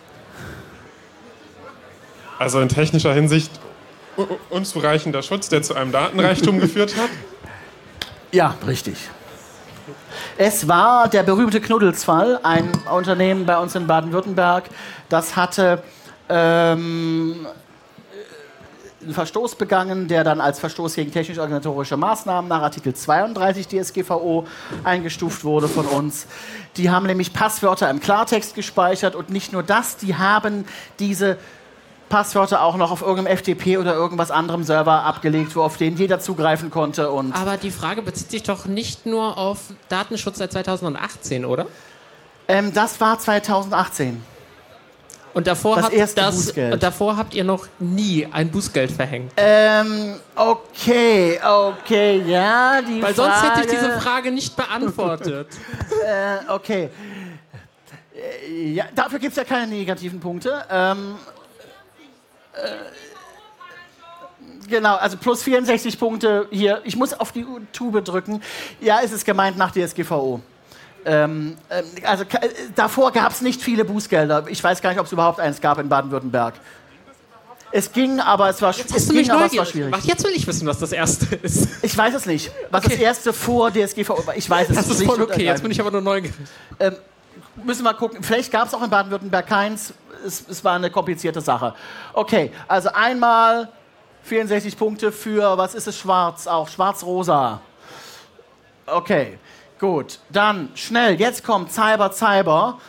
Also in technischer Hinsicht u- u- unzureichender Schutz, der zu einem Datenreichtum geführt hat? Ja, richtig. Es war der berühmte Knuddelsfall, ein Unternehmen bei uns in Baden-Württemberg, das hatte ähm, einen Verstoß begangen, der dann als Verstoß gegen technisch-organisatorische Maßnahmen nach Artikel zweiunddreißig D S G V O eingestuft wurde von uns. Die haben nämlich Passwörter im Klartext gespeichert und nicht nur das, die haben diese Passwörter auch noch auf irgendeinem F T P oder irgendwas anderem Server abgelegt, wo auf den jeder zugreifen konnte. Und Aber die Frage bezieht sich doch nicht nur auf Datenschutz seit zweitausendachtzehn, oder? ähm, das war zweitausendachtzehn. Und davor, Das habt erste das, Bußgeld. und davor habt ihr noch nie ein Bußgeld verhängt. Ähm, okay, okay, ja, die Weil Frage... sonst hätte ich diese Frage nicht beantwortet. Äh, okay. Äh, ja, dafür gibt es ja keine negativen Punkte. Ähm, äh, genau, also plus vierundsechzig Punkte hier. Ich muss auf die Tube drücken. Ja, es ist gemeint nach D S G V O. Ähm, ähm, also äh, davor gab es nicht viele Bußgelder. Ich weiß gar nicht, ob es überhaupt eins gab in Baden-Württemberg. Es ging, aber es war, Jetzt es hast du mich ging, aber es war neugierig schwierig. gemacht. Jetzt will ich wissen, was das erste ist. Ich weiß es nicht. Was Okay. das erste vor D S G V O war. Ich weiß es Das ist nicht. voll okay, jetzt bin ich aber nur neugierig. Ähm, müssen wir mal gucken. Vielleicht gab es auch in Baden-Württemberg keins. Es, es war eine komplizierte Sache. Okay, also einmal vierundsechzig Punkte für, was ist es, schwarz auch, schwarz-rosa. Okay, gut. Dann schnell, jetzt kommt Cyber, Cyber.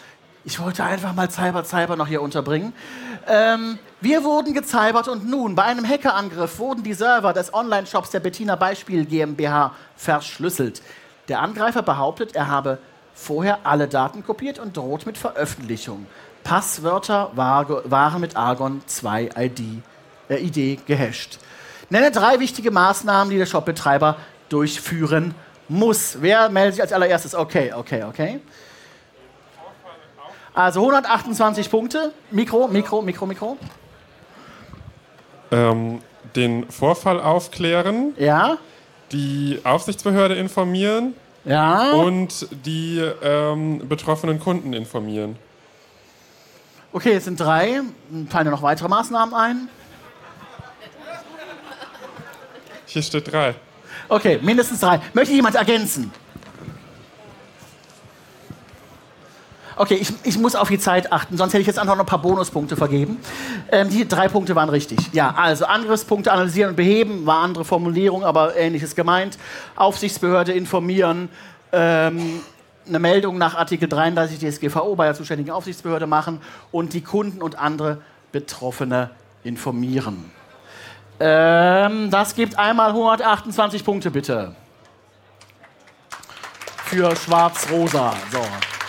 Ich wollte einfach mal Cyber Cyber noch hier unterbringen. Ähm, wir wurden gezybert und nun, bei einem Hackerangriff wurden die Server des Online-Shops der Bettina Beispiel GmbH verschlüsselt. Der Angreifer behauptet, er habe vorher alle Daten kopiert und droht mit Veröffentlichung. Passwörter war, waren mit Argon zwei I D, äh, I D gehasht. Nenne drei wichtige Maßnahmen, die der Shopbetreiber durchführen muss. Wer meldet sich als allererstes? Okay, okay, okay. Also hundertachtundzwanzig Punkte. Mikro, Mikro, Mikro, Mikro. Ähm, den Vorfall aufklären. Ja. Die Aufsichtsbehörde informieren. Ja. Und die ähm, betroffenen Kunden informieren. Okay, jetzt sind drei. Fallen dir noch weitere Maßnahmen ein? Hier steht drei. Okay, mindestens drei. Möchte jemand ergänzen? Okay, ich, ich muss auf die Zeit achten, sonst hätte ich jetzt einfach noch ein paar Bonuspunkte vergeben. Ähm, die drei Punkte waren richtig. Ja, also Angriffspunkte analysieren und beheben, war andere Formulierung, aber Ähnliches gemeint. Aufsichtsbehörde informieren, ähm, eine Meldung nach Artikel dreiunddreißig D S G V O bei der zuständigen Aufsichtsbehörde machen und die Kunden und andere Betroffene informieren. Ähm, das gibt einmal hundertachtundzwanzig Punkte, bitte. Für Schwarz-Rosa. So.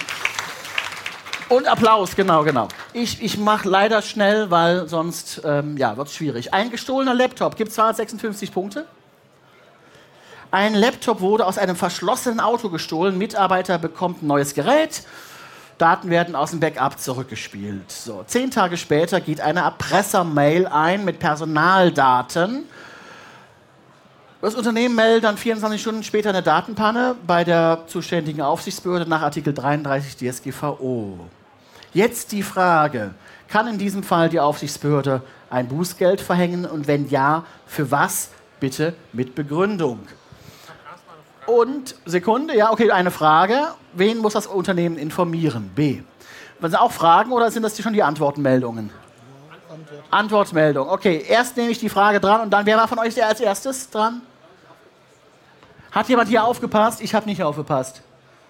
Und Applaus, genau, genau. Ich, ich mache leider schnell, weil sonst ähm, ja, wird es schwierig. Ein gestohlener Laptop gibt zweihundertsechsundfünfzig Punkte. Ein Laptop wurde aus einem verschlossenen Auto gestohlen. Mitarbeiter bekommt ein neues Gerät. Daten werden aus dem Backup zurückgespielt. So, zehn Tage später geht eine Erpresser-Mail ein mit Personaldaten. Das Unternehmen meldet dann vierundzwanzig Stunden später eine Datenpanne bei der zuständigen Aufsichtsbehörde nach Artikel dreiunddreißig D S G V O. Jetzt die Frage, kann in diesem Fall die Aufsichtsbehörde ein Bußgeld verhängen und wenn ja, für was? Bitte mit Begründung. Und, Sekunde, ja, okay, eine Frage. Wen muss das Unternehmen informieren? B. Sind das auch Fragen oder sind das schon die Antwortmeldungen? Antwort. Antwortmeldung, okay. Erst nehme ich die Frage dran und dann, wer war von euch als erstes dran? Hat jemand hier aufgepasst? Ich habe nicht aufgepasst.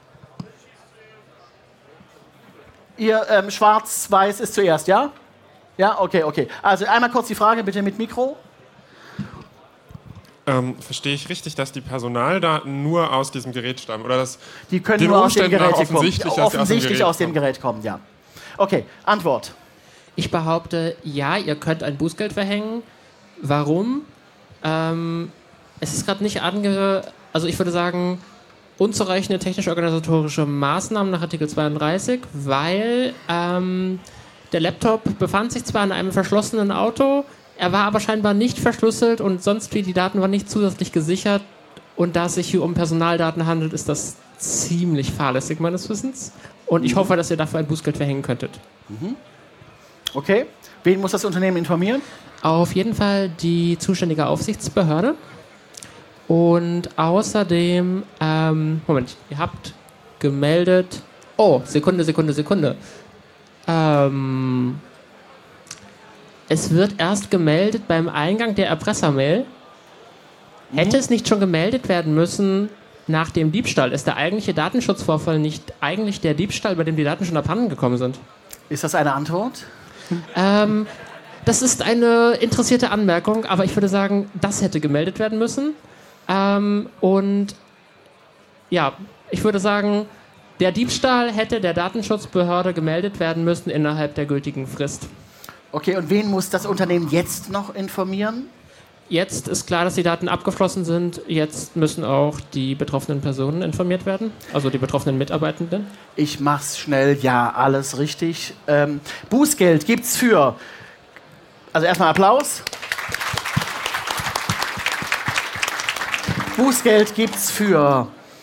Ihr ähm, Schwarz-Weiß ist zuerst, ja? Ja, okay, okay. Also einmal kurz die Frage, bitte mit Mikro. Ähm, verstehe ich richtig, dass die Personaldaten nur aus diesem Gerät stammen? Oder dass die können den nur aus dem Umständen Gerät nach offensichtlich, kommen. dass Offensichtlich sie aus dem Gerät kommen, ja. Okay, Antwort. Ich behaupte, ja, ihr könnt ein Bußgeld verhängen. Warum? Ähm, es ist gerade nicht ange... Also ich würde sagen, unzureichende technisch-organisatorische Maßnahmen nach Artikel zweiunddreißig, weil ähm, der Laptop befand sich zwar in einem verschlossenen Auto, er war aber scheinbar nicht verschlüsselt und sonst wie die Daten waren nicht zusätzlich gesichert. Und da es sich hier um Personaldaten handelt, ist das ziemlich fahrlässig meines Wissens. Und ich mhm. hoffe, dass ihr dafür ein Bußgeld verhängen könntet. Mhm. Okay. Wen muss das Unternehmen informieren? Auf jeden Fall die zuständige Aufsichtsbehörde. Und außerdem, ähm, Moment, ihr habt gemeldet... Oh, Sekunde, Sekunde, Sekunde. Ähm... Es wird erst gemeldet beim Eingang der Erpressermail. Hätte es nicht schon gemeldet werden müssen nach dem Diebstahl? Ist der eigentliche Datenschutzvorfall nicht eigentlich der Diebstahl, bei dem die Daten schon abhanden gekommen sind? Ist das eine Antwort? Ähm, das ist eine interessierte Anmerkung, aber ich würde sagen, das hätte gemeldet werden müssen. Ähm, und ja, ich würde sagen, der Diebstahl hätte der Datenschutzbehörde gemeldet werden müssen innerhalb der gültigen Frist. Okay, und wen muss das Unternehmen jetzt noch informieren? Jetzt ist klar, dass die Daten abgeflossen sind. Jetzt müssen auch die betroffenen Personen informiert werden, also die betroffenen Mitarbeitenden. Ich mach's schnell, ja, alles richtig. Ähm, Bußgeld gibt's für... Also erstmal Applaus. Bußgeld gibt's für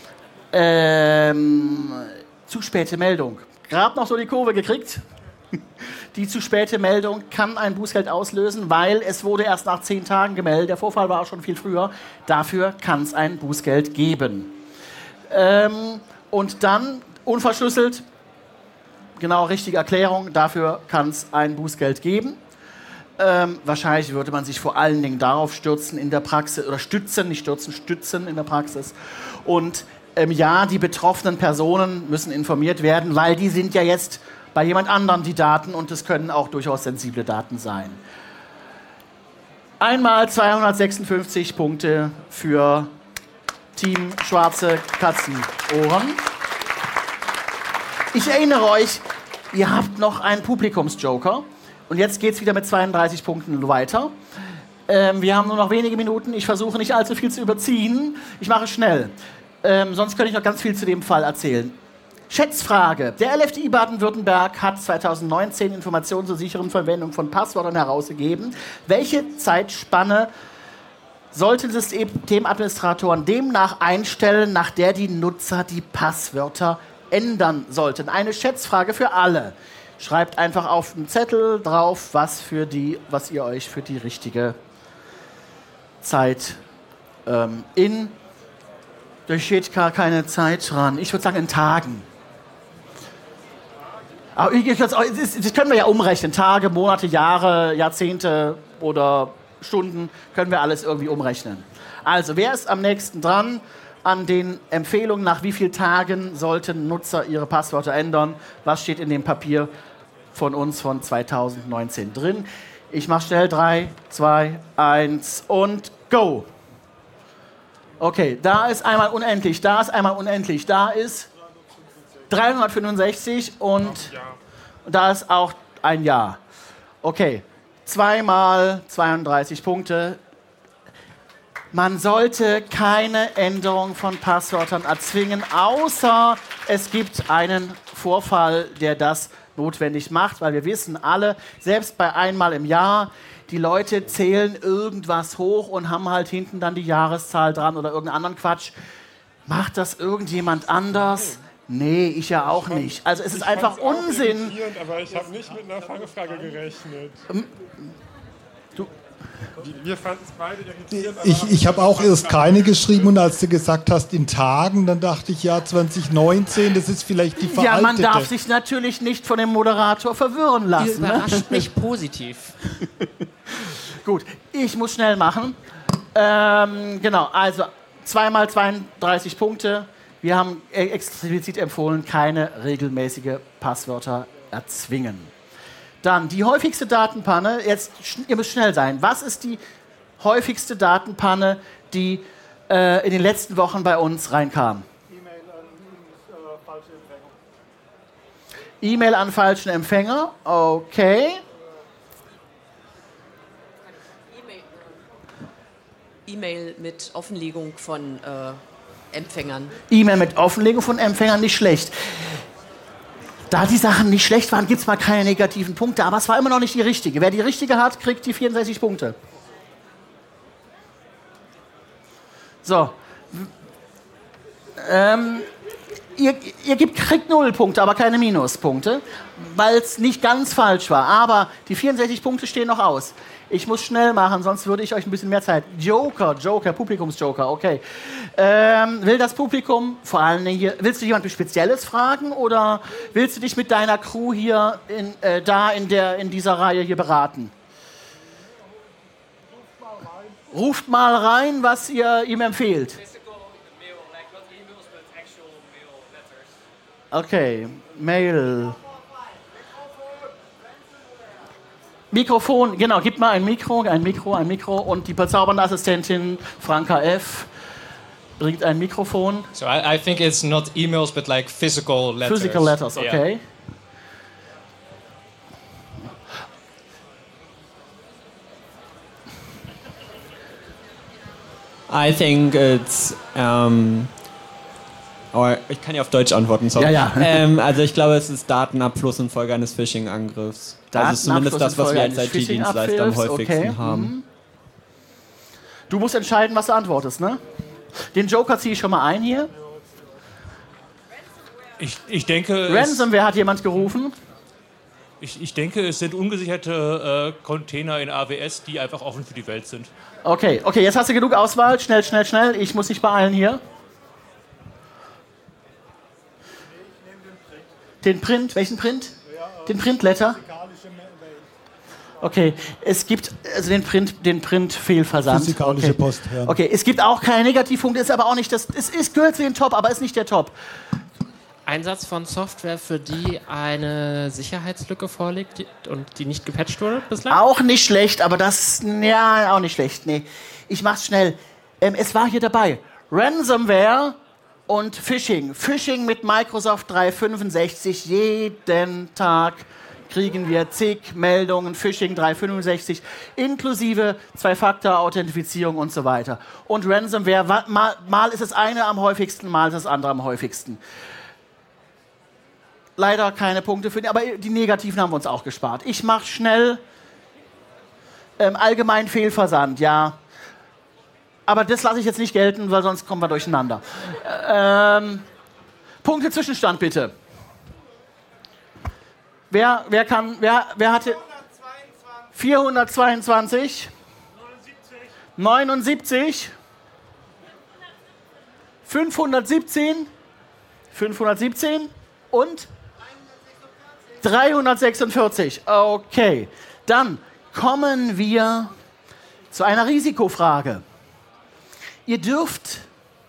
ähm, zu späte Meldung. Gerade noch so die Kurve gekriegt. Die zu späte Meldung kann ein Bußgeld auslösen, weil es wurde erst nach zehn Tagen gemeldet. Der Vorfall war auch schon viel früher. Dafür kann es ein Bußgeld geben. Ähm, und dann unverschlüsselt, genau richtige Erklärung, dafür kann es ein Bußgeld geben. Ähm, wahrscheinlich würde man sich vor allen Dingen darauf stürzen in der Praxis, oder stützen, nicht stürzen, stützen in der Praxis. Und ähm, ja, die betroffenen Personen müssen informiert werden, weil die sind ja jetzt bei jemand anderem die Daten und es können auch durchaus sensible Daten sein. Einmal zweihundertsechsundfünfzig Punkte für Team Schwarze Katzenohren. Ich erinnere euch, ihr habt noch einen Publikumsjoker. Und jetzt geht es wieder mit zweiunddreißig Punkten weiter. Ähm, wir haben nur noch wenige Minuten. Ich versuche nicht allzu viel zu überziehen. Ich mache es schnell. Ähm, sonst könnte ich noch ganz viel zu dem Fall erzählen. Schätzfrage. Der L F D I Baden-Württemberg hat zweitausendneunzehn Informationen zur sicheren Verwendung von Passwörtern herausgegeben. Welche Zeitspanne sollten Systemadministratoren demnach einstellen, nach der die Nutzer die Passwörter ändern sollten? Eine Schätzfrage für alle. Schreibt einfach auf einen Zettel drauf, was, für die, was ihr euch für die richtige Zeit ähm, in... Da steht gar keine Zeit dran. Ich würde sagen in Tagen. Aber das können wir ja umrechnen. Tage, Monate, Jahre, Jahrzehnte oder Stunden können wir alles irgendwie umrechnen. Also, wer ist am nächsten dran an den Empfehlungen, nach wie vielen Tagen sollten Nutzer ihre Passwörter ändern? Was steht in dem Papier von uns von zweitausendneunzehn drin? Ich mache schnell. drei, zwei, eins und go! Okay, da ist einmal unendlich, da ist einmal unendlich, da ist dreihundertfünfundsechzig und da ist auch ein Jahr. Okay, zweimal zweiunddreißig Punkte. Man sollte keine Änderung von Passwörtern erzwingen, außer es gibt einen Vorfall, der das notwendig macht, weil wir wissen alle, selbst bei einmal im Jahr, die Leute zählen irgendwas hoch und haben halt hinten dann die Jahreszahl dran oder irgendeinen anderen Quatsch. Macht das irgendjemand anders? Nee, ich ja auch nicht. Also es ist einfach Unsinn. Aber ich habe nicht mit einer Fangfrage gerechnet. Du Wir fanden es beide irritierend. Ich, ich habe auch erst keine geschrieben und als du gesagt hast in Tagen, dann dachte ich, ja, zwanzig neunzehn, das ist vielleicht die veraltete. Ja, man darf sich natürlich nicht von dem Moderator verwirren lassen. Ihr überrascht mich positiv. Gut, ich muss schnell machen. Ähm, genau, also zweimal zweiunddreißig Punkte. Wir haben explizit empfohlen, keine regelmäßige Passwörter erzwingen. Dann die häufigste Datenpanne. Jetzt, ihr müsst schnell sein. Was ist die häufigste Datenpanne, die äh, in den letzten Wochen bei uns reinkam? E-Mail an äh, falsche Empfänger. E-Mail an falschen Empfänger. Okay. E-Mail mit Offenlegung von äh, Empfängern. E-Mail mit Offenlegung von Empfängern, nicht schlecht. Da die Sachen nicht schlecht waren, gibt es mal keine negativen Punkte, aber es war immer noch nicht die richtige. Wer die richtige hat, kriegt die vierundsechzig Punkte. So. Ähm, ihr, ihr gibt, kriegt null Punkte, aber keine Minuspunkte, weil es nicht ganz falsch war. Aber die vierundsechzig Punkte stehen noch aus. Ich muss schnell machen, sonst würde ich euch ein bisschen mehr Zeit. Joker, Joker, Publikumsjoker, okay. Ähm, will das Publikum, vor allen Dingen hier, willst du jemand Spezielles fragen oder willst du dich mit deiner Crew hier in, äh, da in, der, in dieser Reihe hier beraten? Ruft mal rein, was ihr ihm empfehlt. Okay, Mail. Mikrofon, genau, gib mal ein Mikro, ein Mikro, ein Mikro und die bezaubernde Assistentin Franka F. bringt ein Mikrofon. So I, I think it's not emails, but like physical letters. Physical letters, okay. Yeah. I think it's um, oh, ich kann ja auf Deutsch antworten, sorry. Ja, ja. Ähm, also ich glaube, es ist Datenabfluss infolge eines Phishing-Angriffs. Das ist zumindest das, was wir als I T-Dienstleister am häufigsten okay. haben. Mhm. Du musst entscheiden, was du antwortest, ne? Den Joker ziehe ich schon mal ein hier. Ich, ich denke... Ransomware hat jemand gerufen. Ich, ich denke, es sind ungesicherte äh, Container in A W S, die einfach offen für die Welt sind. Okay, okay, jetzt hast du genug Auswahl. Schnell, schnell, schnell. Ich muss dich beeilen hier. Den Print, welchen Print? Den Printletter? Okay, es gibt also den Print, den Print-Fehlversand. Physikalische okay. Post, ja. Okay, es gibt auch keine Negativpunkte, ist aber auch nicht das. Es ist, gehört zu den Top, aber ist nicht der Top. Einsatz von Software, für die eine Sicherheitslücke vorliegt und die nicht gepatcht wurde bislang? Auch nicht schlecht, aber das, ja, auch nicht schlecht. Nee, ich mach's schnell. Ähm, es war hier dabei. Ransomware und Phishing. Phishing mit Microsoft dreihundertfünfundsechzig. Jeden Tag kriegen wir zig Meldungen, Phishing dreihundertfünfundsechzig, inklusive Zwei-Faktor-Authentifizierung und so weiter. Und Ransomware, mal, mal ist das eine am häufigsten, mal ist das andere am häufigsten. Leider keine Punkte für die, aber die negativen haben wir uns auch gespart. Ich mache schnell ähm, allgemein Fehlversand, ja. Aber das lasse ich jetzt nicht gelten, weil sonst kommen wir durcheinander. Ähm, Punkte Zwischenstand bitte. Wer, wer kann, wer, wer hatte vierhundertzweiundzwanzig, neunundsiebzig, fünfhundertsiebzehn, fünfhundertsiebzehn und dreihundertsechsundvierzig. Okay, dann kommen wir zu einer Risikofrage. Ihr dürft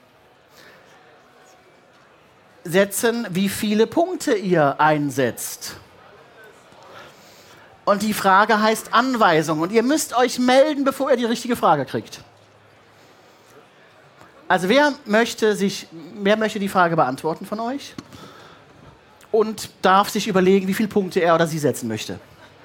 setzen, wie viele Punkte ihr einsetzt. Und die Frage heißt Anweisung. Und ihr müsst euch melden, bevor ihr die richtige Frage kriegt. Also wer möchte, sich, wer möchte die Frage beantworten von euch? Und darf sich überlegen, wie viele Punkte er oder sie setzen möchte.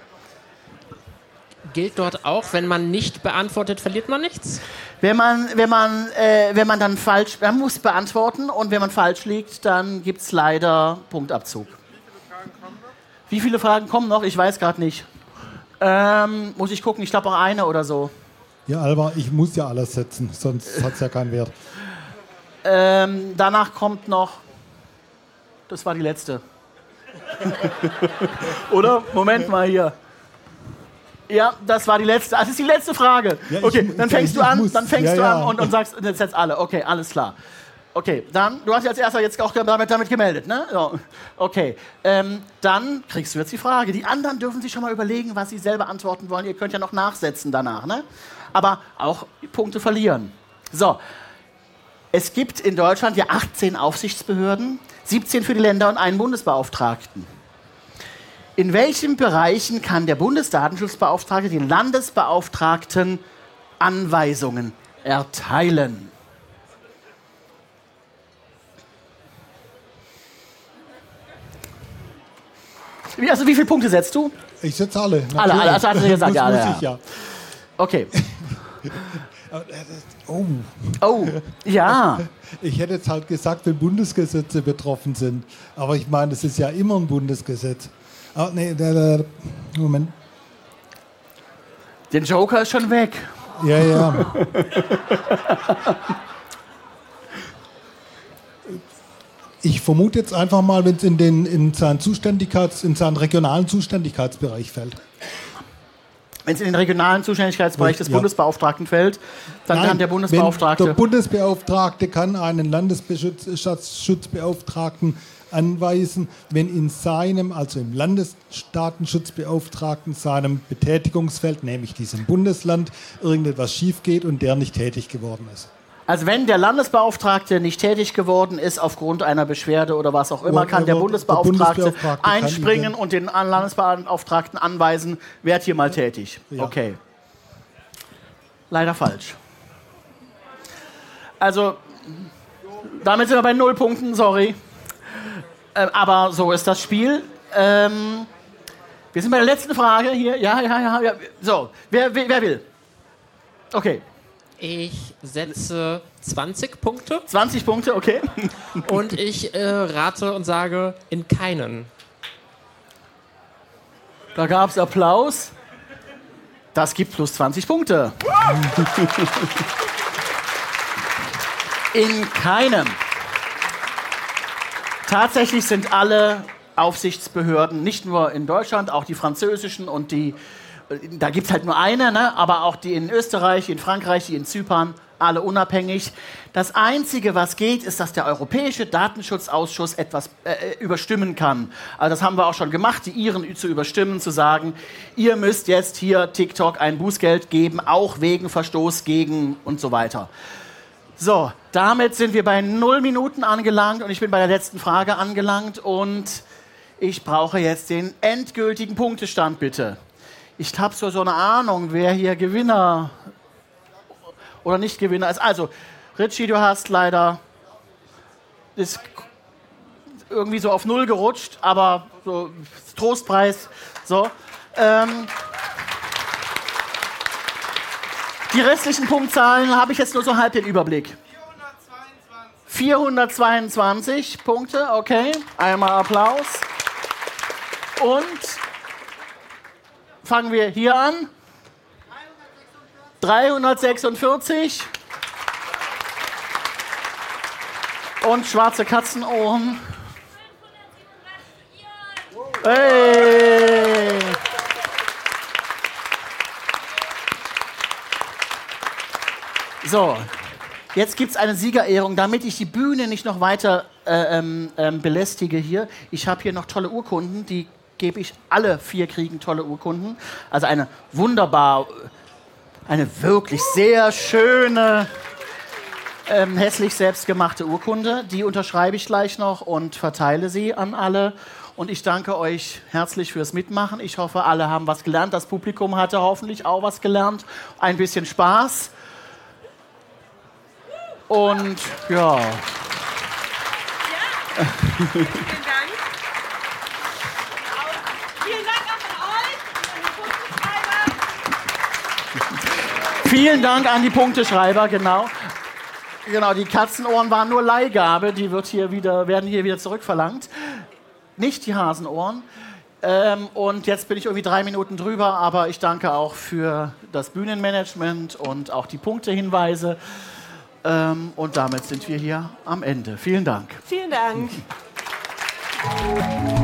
Gilt dort auch, wenn man nicht beantwortet, verliert man nichts? Wenn man, wenn man, äh, wenn man dann falsch, man muss beantworten und wenn man falsch liegt, dann gibt es leider Punktabzug. Wie viele Fragen kommen noch? Ich weiß gerade nicht. Ähm, muss ich gucken, ich glaube auch eine oder so. Ja, Alva, ich muss ja alles setzen, sonst hat es ja keinen Wert. Ähm, danach kommt noch, das war die letzte. Oder? Moment mal hier. Ja, das war die letzte. Das ist die letzte Frage. Ja, ich, okay, dann fängst ja, du an, muss, dann fängst ja, du an ja. und, und sagst jetzt, jetzt alle. Okay, alles klar. Okay, dann, du hast ja als erster jetzt auch damit, damit gemeldet, ne? So. Okay, ähm, dann kriegst du jetzt die Frage. Die anderen dürfen sich schon mal überlegen, was sie selber antworten wollen. Ihr könnt ja noch nachsetzen danach, ne? Aber auch Punkte verlieren. So, es gibt in Deutschland ja achtzehn Aufsichtsbehörden, siebzehn für die Länder und einen Bundesbeauftragten. In welchen Bereichen kann der Bundesdatenschutzbeauftragte den Landesbeauftragten Anweisungen erteilen? Wie, also wie viele Punkte setzt du? Ich setze alle. Natürlich. Alle, alle, also hast du gesagt, ja, alle, muss ja. Ich, ja. Okay. Oh. Oh, ja. Ich hätte jetzt halt gesagt, wenn Bundesgesetze betroffen sind. Aber ich meine, es ist ja immer ein Bundesgesetz. Ah, nee, der, der, Moment. Der Joker ist schon weg. Ja, ja. Ich vermute jetzt einfach mal, wenn es in, den, in, seinen Zuständigkeits-, in seinen regionalen Zuständigkeitsbereich fällt. Wenn es in den regionalen Zuständigkeitsbereich des ja. Bundesbeauftragten fällt, dann Nein, kann der Bundesbeauftragte... Der Bundesbeauftragte kann einen Landesdatenschutzbeauftragten anweisen, wenn in seinem, also im Landesdatenschutzbeauftragten, seinem Betätigungsfeld, nämlich diesem Bundesland, irgendetwas schief geht und der nicht tätig geworden ist. Also wenn der Landesbeauftragte nicht tätig geworden ist aufgrund einer Beschwerde oder was auch immer, kann der Bundesbeauftragte, der Bundesbeauftragte einspringen und den Landesbeauftragten anweisen, werd hier mal tätig. Ja. Okay. Leider falsch. Also, damit sind wir bei null Punkten, sorry. Ähm, aber so ist das Spiel. Ähm, wir sind bei der letzten Frage hier. Ja, ja, ja. ja. So, wer, wer, wer will? Okay. Ich setze zwanzig Punkte. zwanzig Punkte, okay. Und ich äh, rate und sage in keinen. Da gab es Applaus. Das gibt plus zwanzig Punkte. In keinem. Tatsächlich sind alle Aufsichtsbehörden, nicht nur in Deutschland, auch die französischen und die, da gibt es halt nur eine, ne? Aber auch die in Österreich, die in Frankreich, die in Zypern, alle unabhängig. Das Einzige, was geht, ist, dass der Europäische Datenschutzausschuss etwas äh, überstimmen kann. Also das haben wir auch schon gemacht, die Iren zu überstimmen, zu sagen, ihr müsst jetzt hier TikTok ein Bußgeld geben, auch wegen Verstoß gegen und so weiter. So, damit sind wir bei null Minuten angelangt und ich bin bei der letzten Frage angelangt und ich brauche jetzt den endgültigen Punktestand, bitte. Ich habe so, so eine Ahnung, wer hier Gewinner oder nicht Gewinner ist. Also, Richie, du hast leider ist irgendwie so auf Null gerutscht, aber so Trostpreis. So. Ähm, die restlichen Punktzahlen habe ich jetzt nur so halb den Überblick. vierhundertzweiundzwanzig Punkte, okay. Einmal Applaus. Und fangen wir hier an. dreihundertsechsundvierzig. Und schwarze Katzenohren. Hey! So, jetzt gibt es eine Siegerehrung, damit ich die Bühne nicht noch weiter äh, ähm, ähm, belästige hier. Ich habe hier noch tolle Urkunden, die gebe ich, alle vier kriegen tolle Urkunden. Also eine wunderbar, eine wirklich sehr schöne, ähm, hässlich selbstgemachte Urkunde. Die unterschreibe ich gleich noch und verteile sie an alle. Und ich danke euch herzlich fürs Mitmachen. Ich hoffe, alle haben was gelernt. Das Publikum hatte hoffentlich auch was gelernt. Ein bisschen Spaß. Und ja. Ja. Vielen Dank. Vielen Dank auch an euch. Vielen Dank an die Punkteschreiber, genau. Genau, die Katzenohren waren nur Leihgabe. Die wird hier wieder, werden hier wieder zurückverlangt. Nicht die Hasenohren. Ähm, und jetzt bin ich irgendwie drei Minuten drüber, aber ich danke auch für das Bühnenmanagement und auch die Punktehinweise. Ähm, und damit sind wir hier am Ende. Vielen Dank. Vielen Dank.